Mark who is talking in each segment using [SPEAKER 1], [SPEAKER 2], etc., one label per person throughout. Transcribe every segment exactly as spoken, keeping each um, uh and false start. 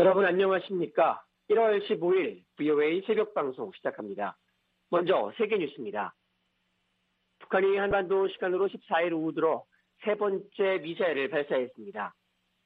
[SPEAKER 1] 여러분 안녕하십니까? 일월 십오일 브이오에이 새벽 방송 시작합니다. 먼저 세계 뉴스입니다. 북한이 한반도 시간으로 십사일 오후 들어 세 번째 미사일을 발사했습니다.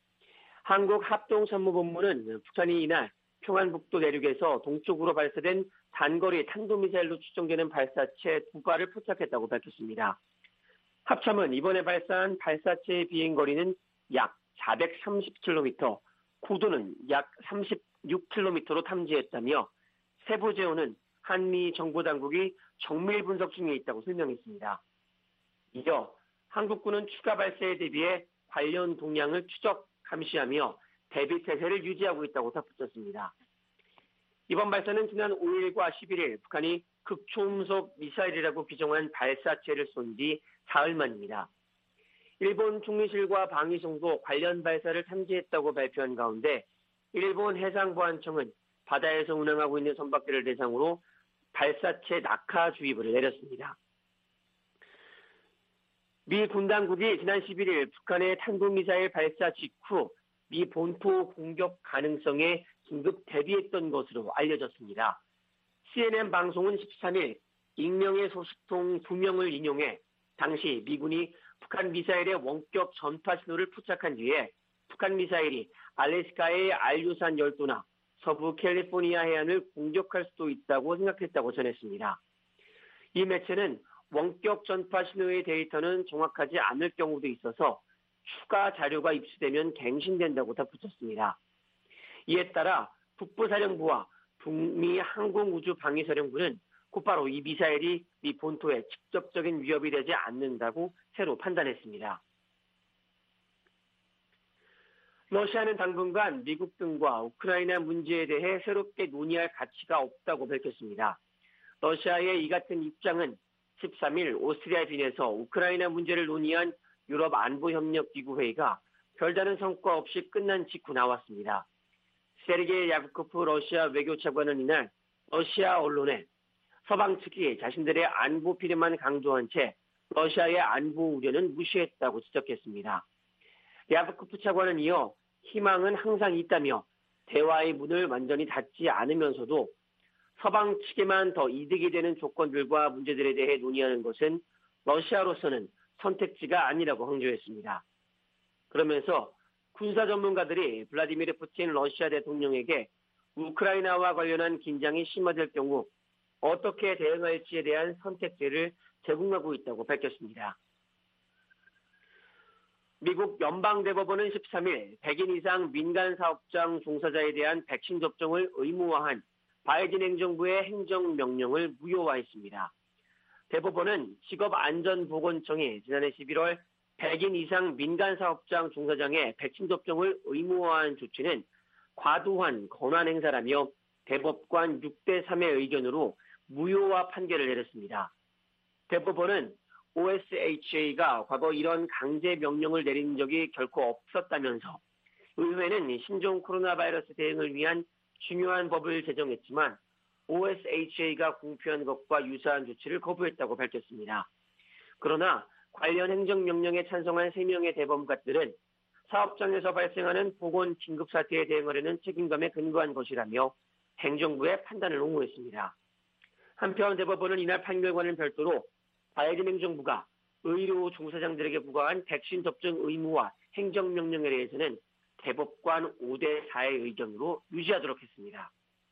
[SPEAKER 1] 한국합동참모본부는 북한이 이날 평안북도 내륙에서 동쪽으로 발사된 단거리 탄도미사일로 추정되는 발사체 두 발을 포착했다고 밝혔습니다. 합참은 이번에 발사한 발사체의 비행거리는 약 사백삼십 킬로미터, 고도는 약 삼십육 킬로미터로 탐지했다며 세부 제어는 한미 정보당국이 정밀 분석 중에 있다고 설명했습니다. 이어 한국군은 추가 발사에 대비해 관련 동향을 추적, 감시하며 대비 태세를 유지하고 있다고 덧붙였습니다. 이번 발사는 지난 오일과 십일일 북한이 극초음속 미사일이라고 규정한 발사체를 쏜 뒤 사흘 만입니다. 일본 총리실과 방위성도 관련 발사를 탐지했다고 발표한 가운데 일본 해상보안청은 바다에서 운항하고 있는 선박들을 대상으로 발사체 낙하주의보를 내렸습니다. 미 군 당국이 지난 십일일 북한의 탄도미사일 발사 직후 미 본토 공격 가능성에 긴급 대비했던 것으로 알려졌습니다. 씨엔엔 방송은 십삼일 익명의 소식통 두 명을 인용해 당시 미군이 북한 미사일의 원격 전파 신호를 포착한 뒤에 북한 미사일이 알래스카의 알류산 열도나 서부 캘리포니아 해안을 공격할 수도 있다고 생각했다고 전했습니다. 이 매체는 원격 전파 신호의 데이터는 정확하지 않을 경우도 있어서 추가 자료가 입수되면 갱신된다고 덧붙였습니다. 이에 따라 북부사령부와 북미 항공우주방위사령부는 곧바로 이 미사일이 미 본토에 직접적인 위협이 되지 않는다고 새로 판단했습니다. 러시아는 당분간 미국 등과 우크라이나 문제에 대해 새롭게 논의할 가치가 없다고 밝혔습니다. 러시아의 이 같은 입장은 십삼일 오스트리아 빈에서 우크라이나 문제를 논의한 유럽 안보협력기구 회의가 별다른 성과 없이 끝난 직후 나왔습니다. 세르게이 야브코프 러시아 외교차관은 이날 러시아 언론에 서방 측이 자신들의 안보 필요만 강조한 채 러시아의 안보 우려는 무시했다고 지적했습니다. 야브코프 차관은 이어 희망은 항상 있다며 대화의 문을 완전히 닫지 않으면서도 서방 측에만 더 이득이 되는 조건들과 문제들에 대해 논의하는 것은 러시아로서는 선택지가 아니라고 강조했습니다. 그러면서 군사 전문가들이 블라디미르 푸틴 러시아 대통령에게 우크라이나와 관련한 긴장이 심화될 경우 어떻게 대응할지에 대한 선택지를 제공하고 있다고 밝혔습니다. 미국 연방대법원은 십삼일 백인 이상 민간사업장 종사자에 대한 백신 접종을 의무화한 바이든 행정부의 행정명령을 무효화했습니다. 대법원은 직업안전보건청이 지난해 십일월 백인 이상 민간사업장 종사장의 백신 접종을 의무화한 조치는 과도한 권한행사라며 대법관 육 대 삼의 의견으로 무효화 판결을 내렸습니다. 대법원은 오에스에이치에이가 과거 이런 강제 명령을 내린 적이 결코 없었다면서 의회는 신종 코로나 바이러스 대응을 위한 중요한 법을 제정했지만 오에스에이치에이가 공표한 것과 유사한 조치를 거부했다고 밝혔습니다. 그러나 관련 행정명령에 찬성한 세 명의 대법관들은 사업장에서 발생하는 보건 긴급사태에 대응하려는 책임감에 근거한 것이라며 행정부의 판단을 옹호했습니다. 한편 대법원은 이날 판결과는 별도로 바이든 행정부가 의료 종사장들에게 부과한 백신 접종 의무화 행정명령에 대해서는 대법관 오 대 사의 의견으로 유지하도록 했습니다.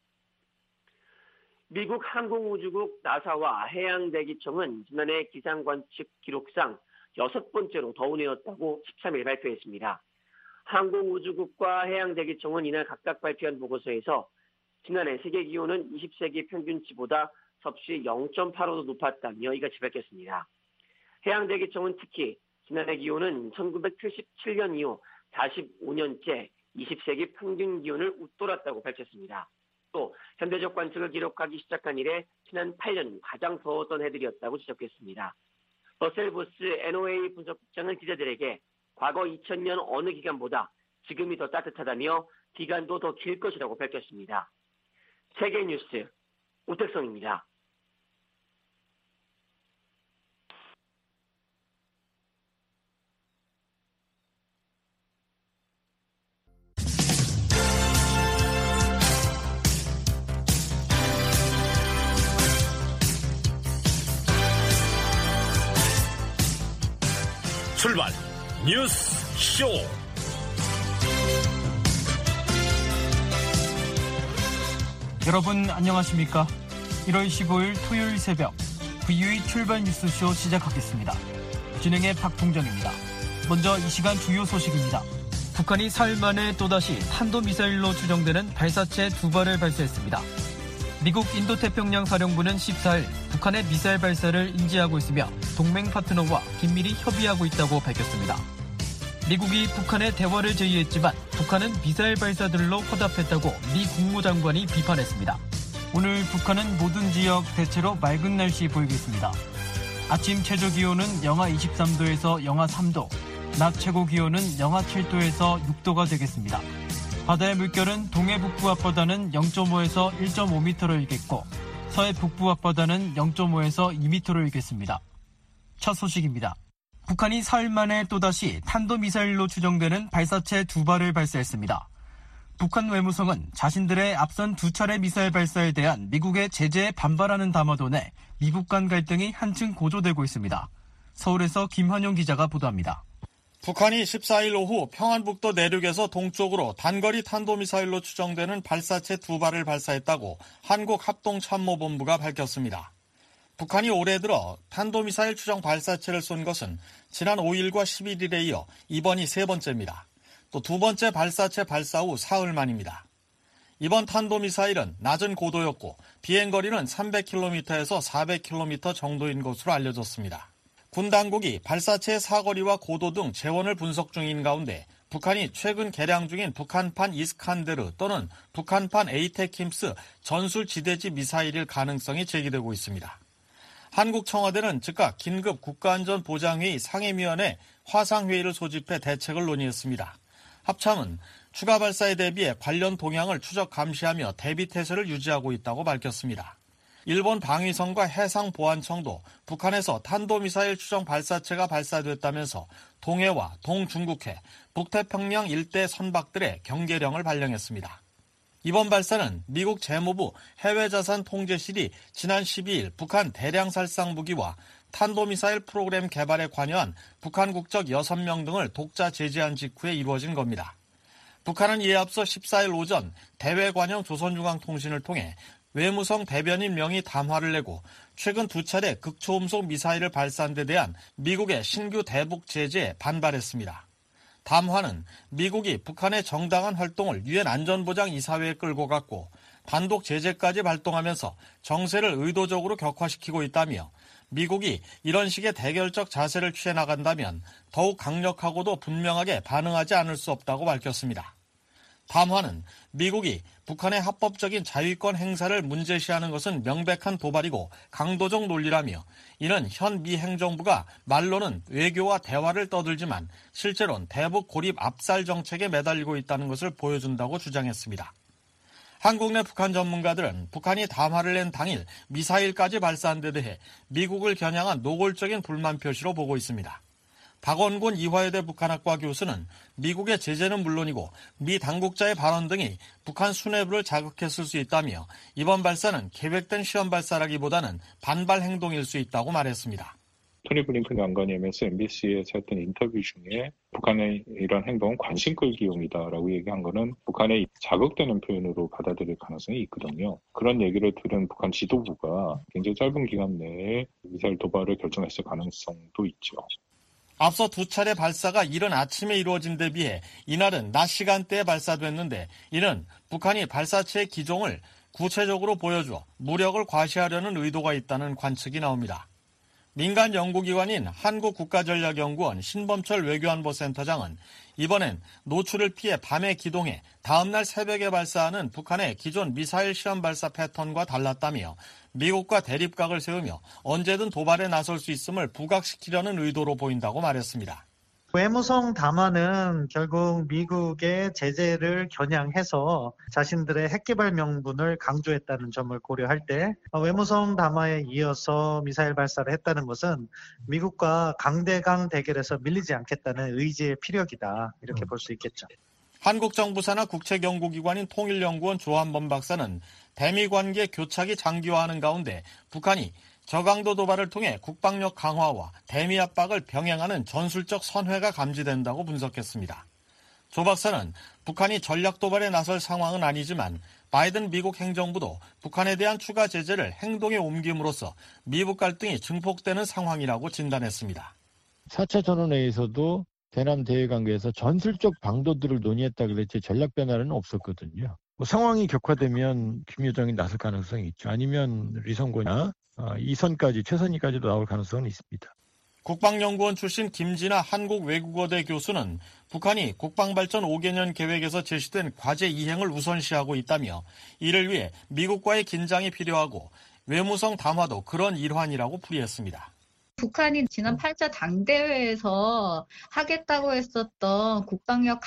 [SPEAKER 1] 미국 항공우주국 나사와 해양대기청은 지난해 기상관측 기록상 여섯 번째로 더운 해였다고 십삼일 발표했습니다. 항공우주국과 해양대기청은 이날 각각 발표한 보고서에서 지난해 세계 기온은 이십 세기 평균치보다 섭씨 영 점 팔오 도 높았다며 이같이 밝혔습니다. 해양대기청은 특히 지난해 기온은 천구백칠십칠 년 이후 사십오 년째 이십 세기 평균 기온을 웃돌았다고 밝혔습니다. 또 현대적 관측을 기록하기 시작한 이래 지난 팔 년 가장 더웠던 해들이었다고 지적했습니다. 러셀 보스 엔오에이 분석국장은 기자들에게 과거 이천 년 어느 기간보다 지금이 더 따뜻하다며 기간도 더 길 것이라고 밝혔습니다. 세계 뉴스 오택성입니다.
[SPEAKER 2] 출발 뉴스 쇼.
[SPEAKER 3] 여러분 안녕하십니까? 일월 십오일 토요일 새벽 브이오이 출발 뉴스쇼 시작하겠습니다. 진행의 박동정입니다. 먼저 이 시간 주요 소식입니다. 북한이 사흘 만에 또다시 탄도미사일로 추정되는 발사체 두 발을 발사했습니다. 미국 인도태평양 사령부는 십사일 북한의 미사일 발사를 인지하고 있으며 동맹 파트너와 긴밀히 협의하고 있다고 밝혔습니다. 미국이 북한의 대화를 제의했지만 북한은 미사일 발사들로 화답했다고 미 국무장관이 비판했습니다. 오늘 북한은 모든 지역 대체로 맑은 날씨 보이겠습니다. 아침 최저기온은 영하 이십삼도에서 영하 삼도, 낮 최고기온은 영하 칠도에서 육도가 되겠습니다. 바다의 물결은 동해 북부 앞바다는 영점오에서 일점오 미터로 일겠고 서해 북부 앞바다는 영점오에서 이 미터로 일겠습니다. 첫 소식입니다. 북한이 사흘 만에 또다시 탄도미사일로 추정되는 발사체 두 발을 발사했습니다. 북한 외무성은 자신들의 앞선 두 차례 미사일 발사에 대한 미국의 제재에 반발하는 담화도 내 미국 간 갈등이 한층 고조되고 있습니다. 서울에서 김환용 기자가 보도합니다.
[SPEAKER 4] 북한이 십사일 오후 평안북도 내륙에서 동쪽으로 단거리 탄도미사일로 추정되는 발사체 두 발을 발사했다고 한국합동참모본부가 밝혔습니다. 북한이 올해 들어 탄도미사일 추정 발사체를 쏜 것은 지난 오일과 십일일에 이어 이번이 세 번째입니다. 또 두 번째 발사체 발사 후 사흘 만입니다. 이번 탄도미사일은 낮은 고도였고 비행거리는 삼백 킬로미터에서 사백 킬로미터 정도인 것으로 알려졌습니다. 군 당국이 발사체의 사거리와 고도 등 재원을 분석 중인 가운데 북한이 최근 개량 중인 북한판 이스칸데르 또는 북한판 에이테킴스 전술 지대지 미사일일 가능성이 제기되고 있습니다. 한국 청와대는 즉각 긴급 국가안전보장회의 상임위원회 화상회의를 소집해 대책을 논의했습니다. 합참은 추가 발사에 대비해 관련 동향을 추적 감시하며 대비태세를 유지하고 있다고 밝혔습니다. 일본 방위성과 해상보안청도 북한에서 탄도미사일 추정 발사체가 발사됐다면서 동해와 동중국해, 북태평양 일대 선박들의 경계령을 발령했습니다. 이번 발사는 미국 재무부 해외자산통제실이 지난 십이일 북한 대량살상무기와 탄도미사일 프로그램 개발에 관여한 북한 국적 여섯 명 등을 독자 제재한 직후에 이루어진 겁니다. 북한은 이에 앞서 십사일 오전 대외관영 조선중앙통신을 통해 외무성 대변인 명의 담화를 내고 최근 두 차례 극초음속 미사일을 발사한 데 대한 미국의 신규 대북 제재에 반발했습니다. 담화는 미국이 북한의 정당한 활동을 유엔 안전보장 이사회에 끌고 갔고 단독 제재까지 발동하면서 정세를 의도적으로 격화시키고 있다며 미국이 이런 식의 대결적 자세를 취해 나간다면 더욱 강력하고도 분명하게 반응하지 않을 수 없다고 밝혔습니다. 담화는 미국이 북한의 합법적인 자위권 행사를 문제시하는 것은 명백한 도발이고 강도적 논리라며 이는 현 미 행정부가 말로는 외교와 대화를 떠들지만 실제로는 대북 고립 압살 정책에 매달리고 있다는 것을 보여준다고 주장했습니다. 한국 내 북한 전문가들은 북한이 담화를 낸 당일 미사일까지 발사한 데 대해 미국을 겨냥한 노골적인 불만 표시로 보고 있습니다. 박원곤 이화여대 북한학과 교수는 미국의 제재는 물론이고 미 당국자의 발언 등이 북한 수뇌부를 자극했을 수 있다며 이번 발사는 계획된 시험 발사라기보다는 반발 행동일 수 있다고 말했습니다.
[SPEAKER 5] 토니 블링컨 장관이 엠에스엔비씨에서 했던 인터뷰 중에 북한의 이런 행동은 관심 끌기용이다라고 얘기한 거는 북한의 자극되는 표현으로 받아들일 가능성이 있거든요. 그런 얘기를 들은 북한 지도부가 굉장히 짧은 기간 내에 미사일 도발을 결정했을 가능성도 있죠.
[SPEAKER 4] 앞서 두 차례 발사가 이른 아침에 이루어진 데 비해 이날은 낮 시간대에 발사됐는데 이는 북한이 발사체의 기종을 구체적으로 보여줘 무력을 과시하려는 의도가 있다는 관측이 나옵니다. 민간 연구기관인 한국국가전략연구원 신범철 외교안보센터장은 이번엔 노출을 피해 밤에 기동해 다음날 새벽에 발사하는 북한의 기존 미사일 시험 발사 패턴과 달랐다며 미국과 대립각을 세우며 언제든 도발에 나설 수 있음을 부각시키려는 의도로 보인다고 말했습니다.
[SPEAKER 6] 외무성 담화는 결국 미국의 제재를 겨냥해서 자신들의 핵개발 명분을 강조했다는 점을 고려할 때 외무성 담화에 이어서 미사일 발사를 했다는 것은 미국과 강대강 대결에서 밀리지 않겠다는 의지의 피력이다. 이렇게 볼 수 있겠죠.
[SPEAKER 4] 한국 정부 산하 국책연구기관인 통일연구원 조한범 박사는 대미 관계 교착이 장기화하는 가운데 북한이 저강도 도발을 통해 국방력 강화와 대미 압박을 병행하는 전술적 선회가 감지된다고 분석했습니다. 조 박사는 북한이 전략 도발에 나설 상황은 아니지만 바이든 미국 행정부도 북한에 대한 추가 제재를 행동에 옮김으로써 미북 갈등이 증폭되는 상황이라고 진단했습니다.
[SPEAKER 7] 사 차 전원회의에서도 대남 대외 관계에서 전술적 방도들을 논의했다 그랬지 전략 변화는 없었거든요. 뭐 상황이 격화되면 김여정이 나설 가능성이 있죠. 아니면 리성고나 이선까지 최선희까지도 나올 가능성은 있습니다.
[SPEAKER 4] 국방연구원 출신 김진아 한국외국어대 교수는 북한이 국방발전 오 개년 계획에서 제시된 과제 이행을 우선시하고 있다며 이를 위해 미국과의 긴장이 필요하고 외무성 담화도 그런 일환이라고 풀이했습니다.
[SPEAKER 8] 북한이 지난 팔 차 당대회에서 하겠다고 했었던 국방력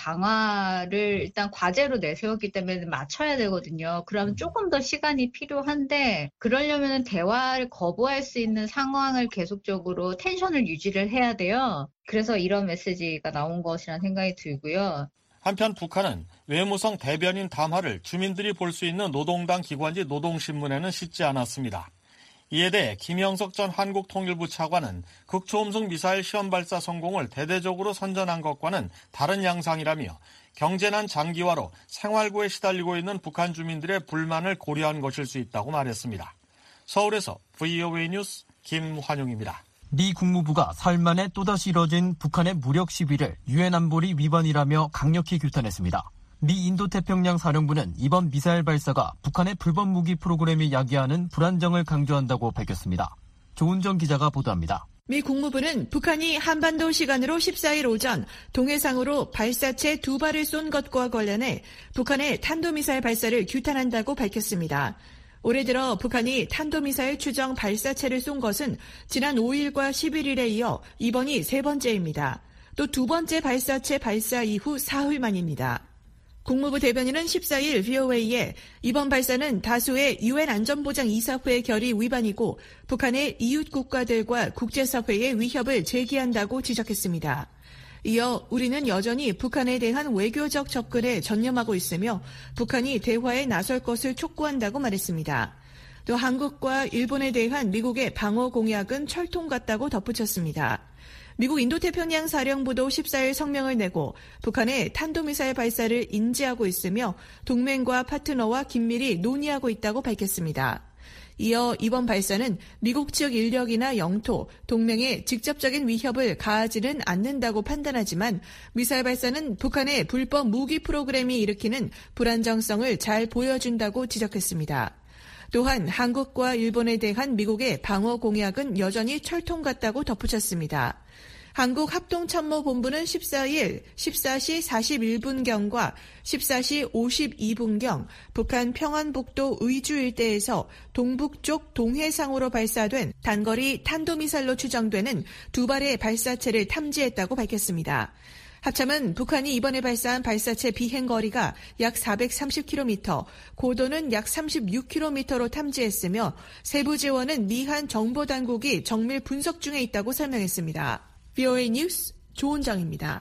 [SPEAKER 8] 강화를 일단 과제로 내세웠기 때문에 맞춰야 되거든요. 그러면 조금 더 시간이 필요한데 그러려면 대화를 거부할 수 있는 상황을 계속적으로 텐션을 유지를 해야 돼요. 그래서 이런 메시지가 나온 것이라는 생각이 들고요.
[SPEAKER 4] 한편 북한은 외무성 대변인 담화를 주민들이 볼 수 있는 노동당 기관지 노동신문에는 싣지 않았습니다. 이에 대해 김영석 전 한국통일부 차관은 극초음속 미사일 시험 발사 성공을 대대적으로 선전한 것과는 다른 양상이라며 경제난 장기화로 생활고에 시달리고 있는 북한 주민들의 불만을 고려한 것일 수 있다고 말했습니다. 서울에서 브이오에이 뉴스 김환용입니다.
[SPEAKER 3] 미 국무부가 사흘 만에 또다시 이뤄진 북한의 무력 시위를 유엔 안보리 위반이라며 강력히 규탄했습니다. 미 인도태평양 사령부는 이번 미사일 발사가 북한의 불법 무기 프로그램이 야기하는 불안정을 강조한다고 밝혔습니다. 조은정 기자가 보도합니다.
[SPEAKER 9] 미 국무부는 북한이 한반도 시간으로 십사 일 오전 동해상으로 발사체 두 발을 쏜 것과 관련해 북한의 탄도미사일 발사를 규탄한다고 밝혔습니다. 올해 들어 북한이 탄도미사일 추정 발사체를 쏜 것은 지난 오 일과 십일 일에 이어 이번이 세 번째입니다. 또 두 번째 발사체 발사 이후 사흘 만입니다. 국무부 대변인은 십사 일 브이오에이에 이번 발사는 다수의 유엔 안전보장이사회 결의 위반이고 북한의 이웃 국가들과 국제사회의 위협을 제기한다고 지적했습니다. 이어 우리는 여전히 북한에 대한 외교적 접근에 전념하고 있으며 북한이 대화에 나설 것을 촉구한다고 말했습니다. 또 한국과 일본에 대한 미국의 방어 공약은 철통 같다고 덧붙였습니다. 미국 인도태평양 사령부도 십사 일 성명을 내고 북한의 탄도미사일 발사를 인지하고 있으며 동맹과 파트너와 긴밀히 논의하고 있다고 밝혔습니다. 이어 이번 발사는 미국 측 인력이나 영토, 동맹에 직접적인 위협을 가하지는 않는다고 판단하지만 미사일 발사는 북한의 불법 무기 프로그램이 일으키는 불안정성을 잘 보여준다고 지적했습니다. 또한 한국과 일본에 대한 미국의 방어 공약은 여전히 철통 같다고 덧붙였습니다. 한국합동참모본부는 십사 일 십사 시 사십일 분경과 십사 시 오십이 분경 북한 평안북도 의주 일대에서 동북쪽 동해상으로 발사된 단거리 탄도미사일로 추정되는 두 발의 발사체를 탐지했다고 밝혔습니다. 합참은 북한이 이번에 발사한 발사체 비행거리가 약 사백삼십 킬로미터, 고도는 약 삼십육 킬로미터로 탐지했으며 세부 지원은 미한 정보당국이 정밀 분석 중에 있다고 설명했습니다. 브이오에이 뉴스 조은정입니다.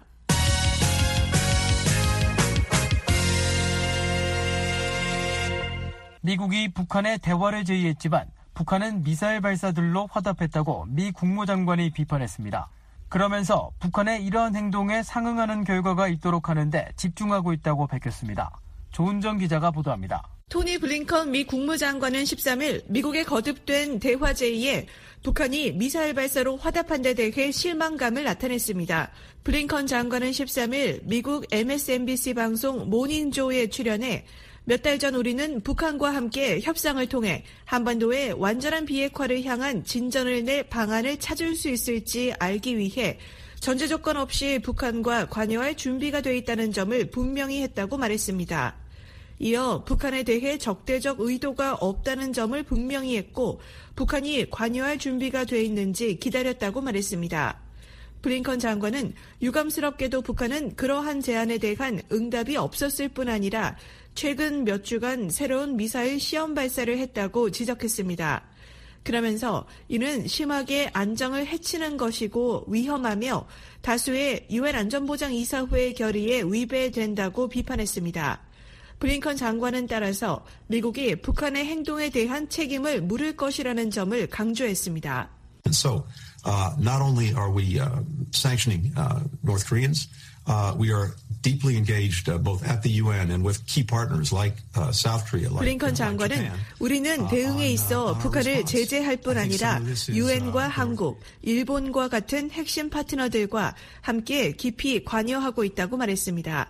[SPEAKER 3] 미국이 북한에 대화를 제의했지만 북한은 미사일 발사들로 화답했다고 미 국무장관이 비판했습니다. 그러면서 북한의 이러한 행동에 상응하는 결과가 있도록 하는데 집중하고 있다고 밝혔습니다. 조은정 기자가 보도합니다.
[SPEAKER 9] 토니 블링컨 미 국무장관은 십삼 일 미국의 거듭된 대화 제의에 북한이 미사일 발사로 화답한 데 대해 실망감을 나타냈습니다. 블링컨 장관은 십삼 일 미국 엠에스엔비씨 방송 모닝조에 출연해 몇 달 전 우리는 북한과 함께 협상을 통해 한반도의 완전한 비핵화를 향한 진전을 낼 방안을 찾을 수 있을지 알기 위해 전제 조건 없이 북한과 관여할 준비가 돼 있다는 점을 분명히 했다고 말했습니다. 이어 북한에 대해 적대적 의도가 없다는 점을 분명히 했고 북한이 관여할 준비가 돼 있는지 기다렸다고 말했습니다. 블링컨 장관은 유감스럽게도 북한은 그러한 제안에 대한 응답이 없었을 뿐 아니라 최근 몇 주간 새로운 미사일 시험 발사를 했다고 지적했습니다. 그러면서 이는 심하게 안정을 해치는 것이고 위험하며 다수의 유엔 안전보장이사회 결의에 위배된다고 비판했습니다. 블링컨 장관은 따라서 미국이 북한의 행동에 대한 책임을 물을 것이라는 점을 강조했습니다.
[SPEAKER 10] And so, uh, not only are we uh, sanctioning uh, North Koreans, uh, we are deeply engaged uh, both at the U N and with key partners like uh, South Korea. Like,
[SPEAKER 9] 블링컨 장관은 우리는 대응에 있어 북한을 제재할 뿐 아니라 유엔과 한국, 일본과 같은 핵심 파트너들과 함께 깊이 관여하고 있다고 말했습니다.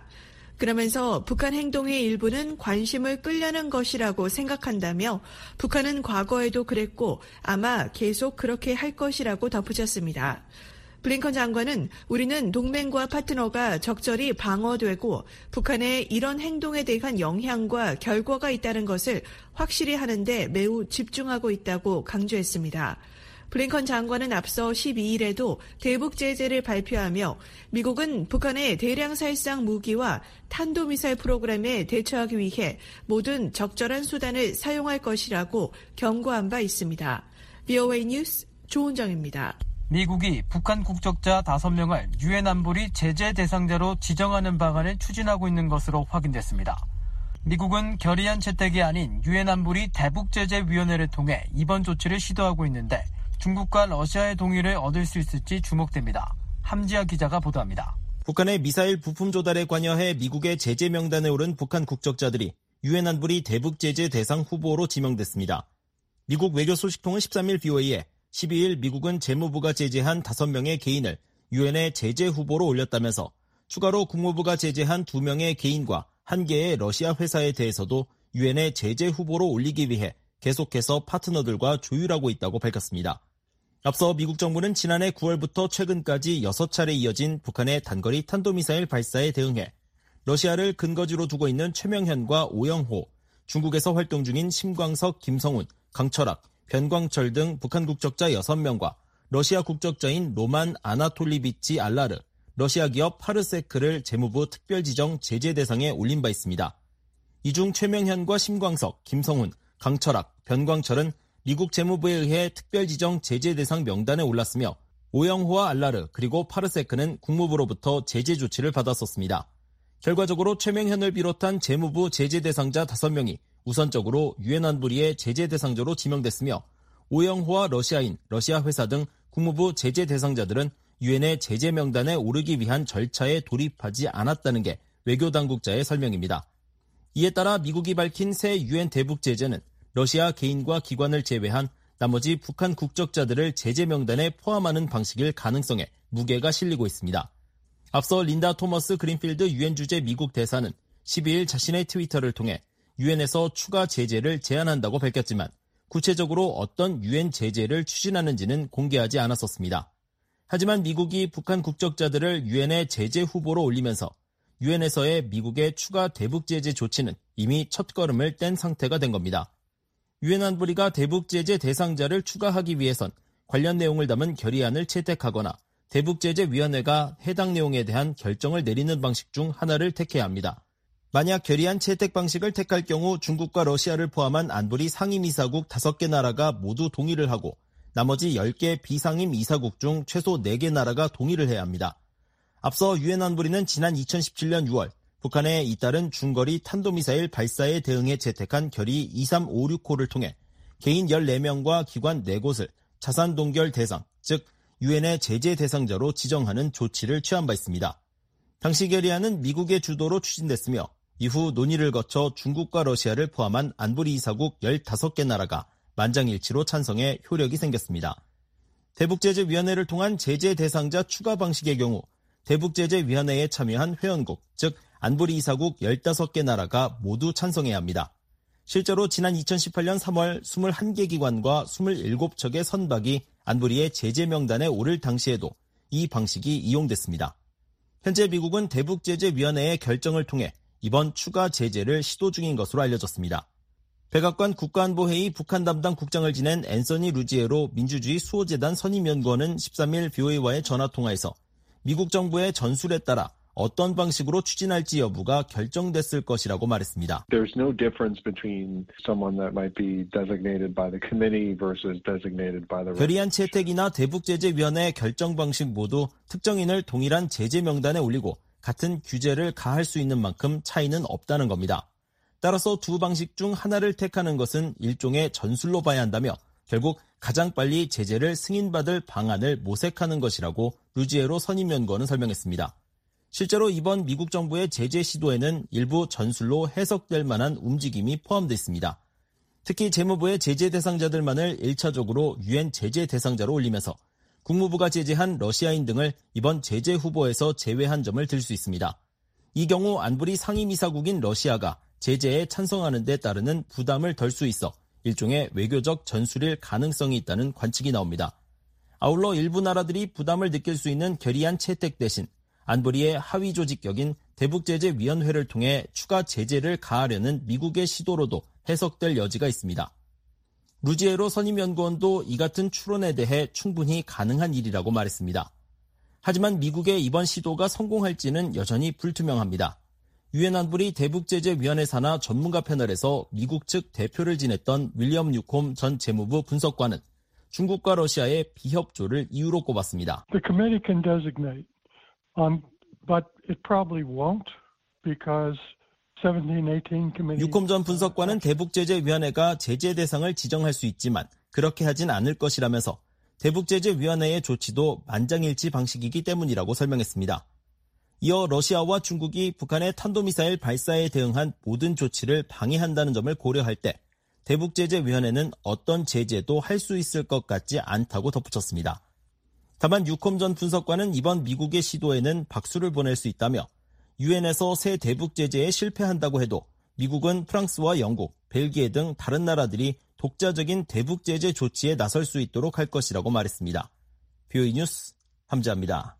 [SPEAKER 9] 그러면서 북한 행동의 일부는 관심을 끌려는 것이라고 생각한다며 북한은 과거에도 그랬고 아마 계속 그렇게 할 것이라고 덧붙였습니다. 블링컨 장관은 우리는 동맹과 파트너가 적절히 방어되고 북한의 이런 행동에 대한 영향과 결과가 있다는 것을 확실히 하는데 매우 집중하고 있다고 강조했습니다. 블링컨 장관은 앞서 십이일에도 대북 제재를 발표하며 미국은 북한의 대량 살상 무기와 탄도미사일 프로그램에 대처하기 위해 모든 적절한 수단을 사용할 것이라고 경고한 바 있습니다. 브이오에이 뉴스 조은정입니다.
[SPEAKER 3] 미국이 북한 국적자 다섯 명을 유엔 안보리 제재 대상자로 지정하는 방안을 추진하고 있는 것으로 확인됐습니다. 미국은 결의안 채택이 아닌 유엔 안보리 대북제재위원회를 통해 이번 조치를 시도하고 있는데 중국과 러시아의 동의를 얻을 수 있을지 주목됩니다. 함지아 기자가 보도합니다.
[SPEAKER 11] 북한의 미사일 부품 조달에 관여해 미국의 제재 명단에 오른 북한 국적자들이 유엔 안보리 대북제재 대상 후보로 지명됐습니다. 미국 외교소식통은 십삼일 브이오에이에 십이일 미국은 재무부가 제재한 다섯 명의 개인을 유엔의 제재 후보로 올렸다면서 추가로 국무부가 제재한 두 명의 개인과 한 개의 러시아 회사에 대해서도 유엔의 제재 후보로 올리기 위해 계속해서 파트너들과 조율하고 있다고 밝혔습니다. 앞서 미국 정부는 지난해 구월부터 최근까지 여섯 차례 이어진 북한의 단거리 탄도미사일 발사에 대응해 러시아를 근거지로 두고 있는 최명현과 오영호, 중국에서 활동 중인 심광석, 김성훈, 강철학, 변광철 등 북한 국적자 여섯 명과 러시아 국적자인 로만 아나톨리비치 알라르, 러시아 기업 파르세크를 재무부 특별지정 제재 대상에 올린 바 있습니다. 이 중 최명현과 심광석, 김성훈, 강철학, 변광철은 미국 재무부에 의해 특별지정 제재 대상 명단에 올랐으며 오영호와 알라르 그리고 파르세크는 국무부로부터 제재 조치를 받았었습니다. 결과적으로 최명현을 비롯한 재무부 제재 대상자 다섯 명이 우선적으로 유엔 안보리의 제재 대상자로 지명됐으며 오영호와 러시아인, 러시아 회사 등 국무부 제재 대상자들은 유엔의 제재 명단에 오르기 위한 절차에 돌입하지 않았다는 게 외교당국자의 설명입니다. 이에 따라 미국이 밝힌 새 유엔 대북 제재는 러시아 개인과 기관을 제외한 나머지 북한 국적자들을 제재 명단에 포함하는 방식일 가능성에 무게가 실리고 있습니다. 앞서 린다 토머스 그린필드 유엔 주재 미국 대사는 십이일 자신의 트위터를 통해 유엔에서 추가 제재를 제안한다고 밝혔지만 구체적으로 어떤 유엔 제재를 추진하는지는 공개하지 않았었습니다. 하지만 미국이 북한 국적자들을 유엔의 제재 후보로 올리면서 유엔에서의 미국의 추가 대북 제재 조치는 이미 첫걸음을 뗀 상태가 된 겁니다. 유엔 안보리가 대북 제재 대상자를 추가하기 위해선 관련 내용을 담은 결의안을 채택하거나 대북제재위원회가 해당 내용에 대한 결정을 내리는 방식 중 하나를 택해야 합니다. 만약 결의안 채택 방식을 택할 경우 중국과 러시아를 포함한 안보리 상임이사국 다섯 개 나라가 모두 동의를 하고 나머지 열 개 비상임 이사국 중 최소 네 개 나라가 동의를 해야 합니다. 앞서 유엔 안보리는 지난 이천십칠년 유월 북한에 잇따른 중거리 탄도미사일 발사에 대응해 채택한 결의 이삼오육호를 통해 개인 열네 명과 기관 네 곳을 자산 동결 대상, 즉 유엔의 제재 대상자로 지정하는 조치를 취한 바 있습니다. 당시 결의안은 미국의 주도로 추진됐으며 이후 논의를 거쳐 중국과 러시아를 포함한 안보리 이사국 열다섯 개 나라가 만장일치로 찬성해 효력이 생겼습니다. 대북제재위원회를 통한 제재 대상자 추가 방식의 경우 대북제재위원회에 참여한 회원국, 즉 안보리 이사국 열다섯 개 나라가 모두 찬성해야 합니다. 실제로 지난 이천십팔년 삼월 이십일 개 기관과 이십칠 척의 선박이 안보리의 제재 명단에 오를 당시에도 이 방식이 이용됐습니다. 현재 미국은 대북제재위원회의 결정을 통해 이번 추가 제재를 시도 중인 것으로 알려졌습니다. 백악관 국가안보회의 북한 담당 국장을 지낸 앤서니 루지에로 민주주의 수호재단 선임연구원은 십삼일 브이오에이와의 전화통화에서 미국 정부의 전술에 따라 어떤 방식으로 추진할지 여부가 결정됐을 것이라고 말했습니다.
[SPEAKER 5] There's no difference between someone that might be designated by the committee versus designated by the
[SPEAKER 11] 결의안 채택이나 대북제재위원회 결정 방식 모두 특정인을 동일한 제재 명단에 올리고 같은 규제를 가할 수 있는 만큼 차이는 없다는 겁니다. 따라서 두 방식 중 하나를 택하는 것은 일종의 전술로 봐야 한다며 결국 가장 빨리 제재를 승인받을 방안을 모색하는 것이라고 루지에로 선임연구원은 설명했습니다. 실제로 이번 미국 정부의 제재 시도에는 일부 전술로 해석될 만한 움직임이 포함되어 있습니다. 특히 재무부의 제재 대상자들만을 일 차적으로 유엔 제재 대상자로 올리면서 국무부가 제재한 러시아인 등을 이번 제재 후보에서 제외한 점을 들 수 있습니다. 이 경우 안보리 상임이사국인 러시아가 제재에 찬성하는 데 따르는 부담을 덜 수 있어 일종의 외교적 전술일 가능성이 있다는 관측이 나옵니다. 아울러 일부 나라들이 부담을 느낄 수 있는 결의안 채택 대신 안보리의 하위 조직격인 대북제재위원회를 통해 추가 제재를 가하려는 미국의 시도로도 해석될 여지가 있습니다. 루지에로 선임연구원도 이 같은 추론에 대해 충분히 가능한 일이라고 말했습니다. 하지만 미국의 이번 시도가 성공할지는 여전히 불투명합니다. 유엔 안보리 대북제재위원회 산하 전문가 패널에서 미국 측 대표를 지냈던 윌리엄 뉴콤 전 재무부 분석관은 중국과 러시아의 비협조를 이유로 꼽았습니다.
[SPEAKER 12] The committee can designate, um, but it probably won't because seventeen eighteen committee.
[SPEAKER 11] 뉴콤 전 분석관은 대북제재위원회가 제재 대상을 지정할 수 있지만 그렇게 하진 않을 것이라면서 대북제재위원회의 조치도 만장일치 방식이기 때문이라고 설명했습니다. 이어 러시아와 중국이 북한의 탄도미사일 발사에 대응한 모든 조치를 방해한다는 점을 고려할 때 대북제재위원회는 어떤 제재도 할 수 있을 것 같지 않다고 덧붙였습니다. 다만 뉴콤 전 분석관은 이번 미국의 시도에는 박수를 보낼 수 있다며 유엔에서 새 대북제재에 실패한다고 해도 미국은 프랑스와 영국, 벨기에 등 다른 나라들이 독자적인 대북제재 조치에 나설 수 있도록 할 것이라고 말했습니다. 비오이 뉴스 함지아입니다.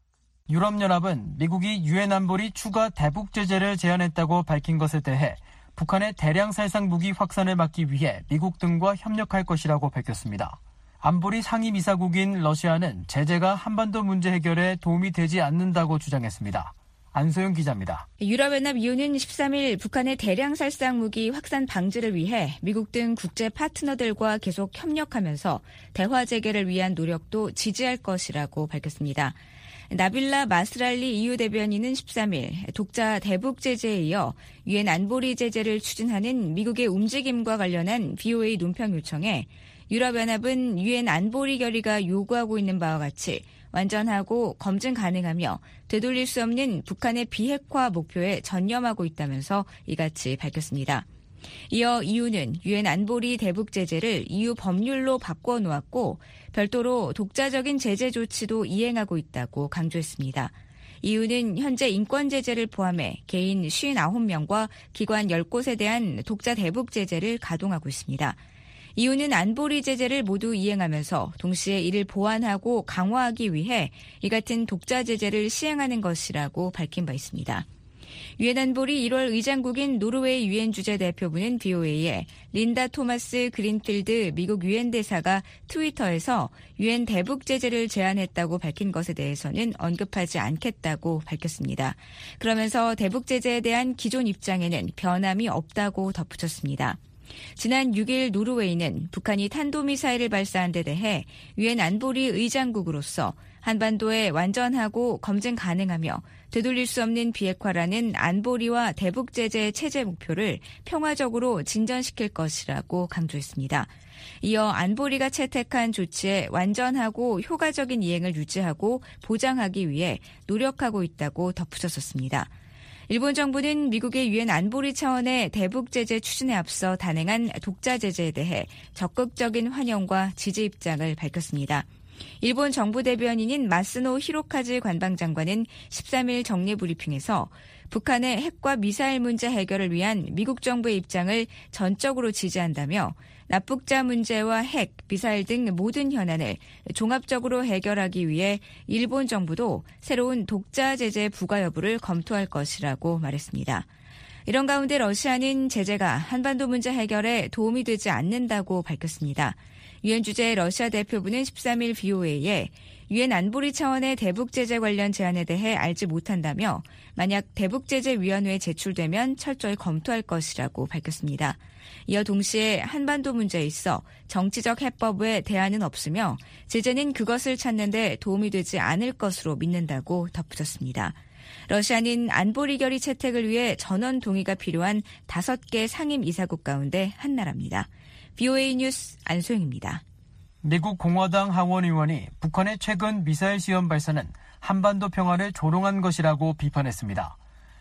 [SPEAKER 3] 유럽연합은 미국이 유엔 안보리 추가 대북 제재를 제안했다고 밝힌 것에 대해 북한의 대량 살상 무기 확산을 막기 위해 미국 등과 협력할 것이라고 밝혔습니다. 안보리 상임이사국인 러시아는 제재가 한반도 문제 해결에 도움이 되지 않는다고 주장했습니다. 안소영 기자입니다.
[SPEAKER 13] 유럽연합이유는 십삼 일 북한의 대량 살상 무기 확산 방지를 위해 미국 등 국제 파트너들과 계속 협력하면서 대화 재개를 위한 노력도 지지할 것이라고 밝혔습니다. 나빌라 마스랄리 이유 대변인은 십삼 일 독자 대북 제재에 이어 유엔 안보리 제재를 추진하는 미국의 움직임과 관련한 비오에이 논평 요청에 유럽연합은 유엔 안보리 결의가 요구하고 있는 바와 같이 완전하고 검증 가능하며 되돌릴 수 없는 북한의 비핵화 목표에 전념하고 있다면서 이같이 밝혔습니다. 이어 이유는 유엔 안보리 대북 제재를 이유 법률로 바꿔놓았고 별도로 독자적인 제재 조치도 이행하고 있다고 강조했습니다. 이유는 현재 인권 제재를 포함해 개인 오십구 명과 기관 십 곳에 대한 독자 대북 제재를 가동하고 있습니다. 이유는 안보리 제재를 모두 이행하면서 동시에 이를 보완하고 강화하기 위해 이 같은 독자 제재를 시행하는 것이라고 밝힌 바 있습니다. 유엔 안보리 일월 의장국인 노르웨이 유엔 주재 대표부는 비오에이에 린다 토마스 그린필드 미국 유엔 대사가 트위터에서 유엔 대북 제재를 제안했다고 밝힌 것에 대해서는 언급하지 않겠다고 밝혔습니다. 그러면서 대북 제재에 대한 기존 입장에는 변함이 없다고 덧붙였습니다. 지난 육 일 노르웨이는 북한이 탄도미사일을 발사한 데 대해 유엔 안보리 의장국으로서 한반도에 완전하고 검증 가능하며 되돌릴 수 없는 비핵화라는 안보리와 대북제재 체제 목표를 평화적으로 진전시킬 것이라고 강조했습니다. 이어 안보리가 채택한 조치의 완전하고 효과적인 이행을 유지하고 보장하기 위해 노력하고 있다고 덧붙였습니다. 일본 정부는 미국의 유엔 안보리 차원의 대북 제재 추진에 앞서 단행한 독자 제재에 대해 적극적인 환영과 지지 입장을 밝혔습니다. 일본 정부 대변인인 마스노 히로카즈 관방장관은 십삼 일 정례 브리핑에서 북한의 핵과 미사일 문제 해결을 위한 미국 정부의 입장을 전적으로 지지한다며 납북자 문제와 핵, 미사일 등 모든 현안을 종합적으로 해결하기 위해 일본 정부도 새로운 독자 제재 부과 여부를 검토할 것이라고 말했습니다. 이런 가운데 러시아는 제재가 한반도 문제 해결에 도움이 되지 않는다고 밝혔습니다. 유엔 주재 러시아 대표부는 십삼 일 비오에이에 유엔 안보리 차원의 대북제재 관련 제안에 대해 알지 못한다며 만약 대북제재위원회에 제출되면 철저히 검토할 것이라고 밝혔습니다. 이어 동시에 한반도 문제에 있어 정치적 해법 외 대안은 없으며 제재는 그것을 찾는 데 도움이 되지 않을 것으로 믿는다고 덧붙였습니다. 러시아는 안보리 결의 채택을 위해 전원 동의가 필요한 다섯 개 상임 이사국 가운데 한 나라입니다. 비오에이 뉴스 안소영입니다.
[SPEAKER 3] 미국 공화당 하원 의원이 북한의 최근 미사일 시험 발사는 한반도 평화를 조롱한 것이라고 비판했습니다.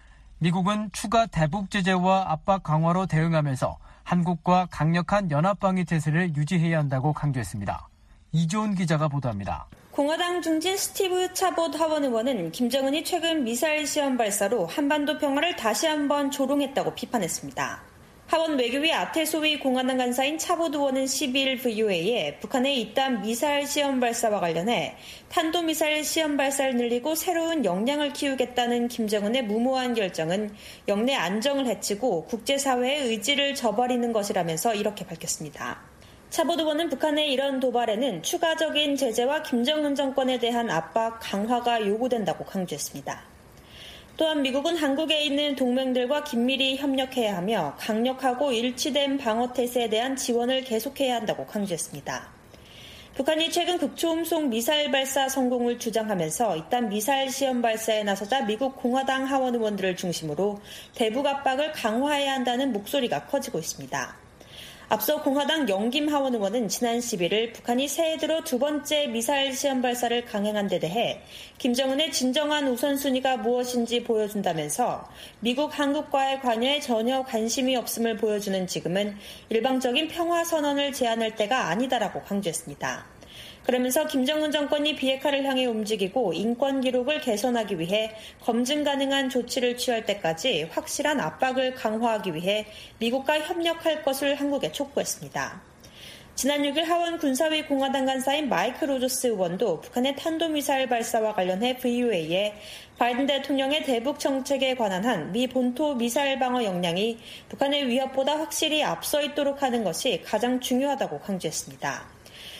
[SPEAKER 3] 미국은 추가 대북 제재와 압박 강화로 대응하면서 한국과 강력한 연합방위 태세를 유지해야 한다고 강조했습니다. 이조은 기자가 보도합니다.
[SPEAKER 14] 공화당 중진 스티브 차봇 하원 의원은 김정은이 최근 미사일 시험 발사로 한반도 평화를 다시 한번 조롱했다고 비판했습니다. 하원 외교위 아테소위 공화당 간사인 차봇 의원은 십이일 브이오에이에 북한의 이딴 미사일 시험 발사와 관련해 탄도미사일 시험 발사를 늘리고 새로운 역량을 키우겠다는 김정은의 무모한 결정은 영내 안정을 해치고 국제사회의 의지를 저버리는 것이라면서 이렇게 밝혔습니다. 차봇 의원은 북한의 이런 도발에는 추가적인 제재와 김정은 정권에 대한 압박 강화가 요구된다고 강조했습니다. 또한 미국은 한국에 있는 동맹들과 긴밀히 협력해야 하며 강력하고 일치된 방어태세에 대한 지원을 계속해야 한다고 강조했습니다. 북한이 최근 극초음속 미사일 발사 성공을 주장하면서 이딴 미사일 시험 발사에 나서자 미국 공화당 하원 의원들을 중심으로 대북 압박을 강화해야 한다는 목소리가 커지고 있습니다. 앞서 공화당 영김 하원 의원은 지난 십일일 북한이 새해 들어 두 번째 미사일 시험 발사를 강행한 데 대해 김정은의 진정한 우선순위가 무엇인지 보여준다면서 미국 한국과의 관여에 전혀 관심이 없음을 보여주는 지금은 일방적인 평화선언을 제안할 때가 아니다라고 강조했습니다. 그러면서 김정은 정권이 비핵화를 향해 움직이고 인권 기록을 개선하기 위해 검증 가능한 조치를 취할 때까지 확실한 압박을 강화하기 위해 미국과 협력할 것을 한국에 촉구했습니다. 지난 육일 하원 군사위 공화당 간사인 마이크 로저스 의원도 북한의 탄도미사일 발사와 관련해 브이오에이에 바이든 대통령의 대북 정책에 관한 한 미 본토 미사일 방어 역량이 북한의 위협보다 확실히 앞서 있도록 하는 것이 가장 중요하다고 강조했습니다.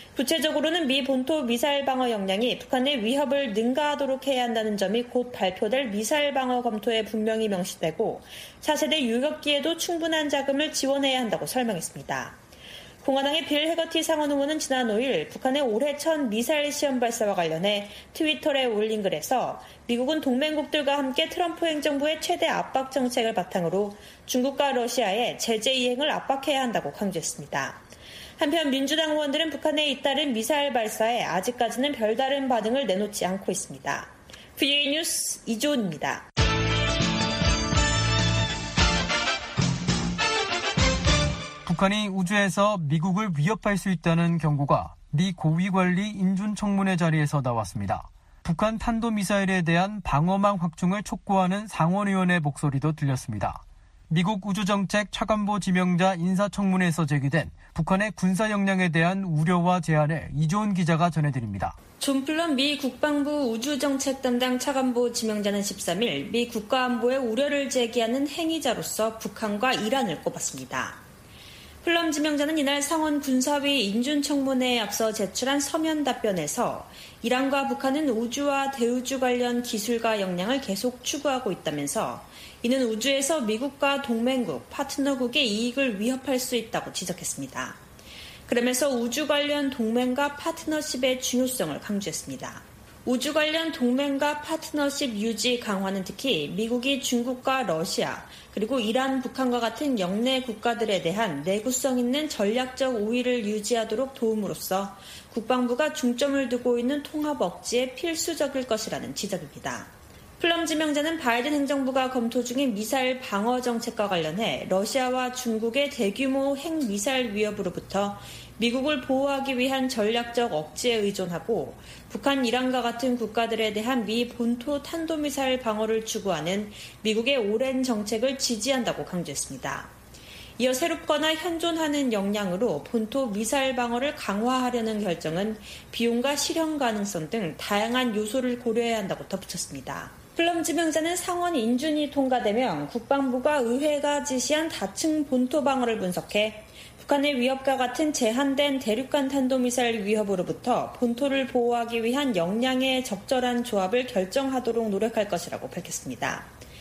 [SPEAKER 14] 구체적으로는 미 본토 미사일 방어 역량이 북한의 위협을 능가하도록 해야 한다는 점이 곧 발표될 미사일 방어 검토에 분명히 명시되고 차세대 유격기에도 충분한 자금을 지원해야 한다고 설명했습니다. 공화당의 빌 해거티 상원 의원은 지난 오일 북한의 올해 첫 미사일 시험 발사와 관련해 트위터에 올린 글에서 미국은 동맹국들과 함께 트럼프 행정부의 최대 압박 정책을 바탕으로 중국과 러시아의 제재 이행을 압박해야 한다고 강조했습니다. 한편 민주당 의원들은 북한에 잇따른 미사일 발사에 아직까지는 별다른 반응을 내놓지 않고 있습니다. 브이오에이 뉴스 이조은입니다.
[SPEAKER 3] 북한이 우주에서 미국을 위협할 수 있다는 경고가 미 고위관리 인준청문회 자리에서 나왔습니다. 북한 탄도미사일에 대한 방어망 확충을 촉구하는 상원의원의 목소리도 들렸습니다. 미국 우주정책 차관보 지명자 인사청문회에서 제기된 북한의 군사 역량에 대한 우려와 제안을 이조은 기자가 전해드립니다.
[SPEAKER 14] 존 플럼 미 국방부 우주정책 담당 차관보 지명자는 십삼일 미 국가안보에 우려를 제기하는 행위자로서 북한과 이란을 꼽았습니다. 플럼 지명자는 이날 상원 군사위 인준청문회에 앞서 제출한 서면 답변에서 이란과 북한은 우주와 대우주 관련 기술과 역량을 계속 추구하고 있다면서 이는 우주에서 미국과 동맹국, 파트너국의 이익을 위협할 수 있다고 지적했습니다. 그러면서 우주 관련 동맹과 파트너십의 중요성을 강조했습니다. 우주 관련 동맹과 파트너십 유지 강화는 특히 미국이 중국과 러시아, 그리고 이란, 북한과 같은 영내 국가들에 대한 내구성 있는 전략적 우위를 유지하도록 도움으로써 국방부가 중점을 두고 있는 통합 억지에 필수적일 것이라는 지적입니다. 플럼 지명자는 바이든 행정부가 검토 중인 미사일 방어 정책과 관련해 러시아와 중국의 대규모 핵미사일 위협으로부터 미국을 보호하기 위한 전략적 억지에 의존하고 북한, 이란과 같은 국가들에 대한 미 본토 탄도미사일 방어를 추구하는 미국의 오랜 정책을 지지한다고 강조했습니다. 이어 새롭거나 현존하는 역량으로 본토 미사일 방어를 강화하려는 결정은 비용과 실현 가능성 등 다양한 요소를 고려해야 한다고 덧붙였습니다. 플럼 지명자는 상원 인준이 통과되면 국방부가 의회가 지시한 다층 본토 방어를 분석해 북한의 위협과 같은 제한된 대륙간 탄도미사일 위협으로부터 본토를 보호하기 위한 역량의 적절한 조합을 결정하도록 노력할 것이라고 밝혔습니다.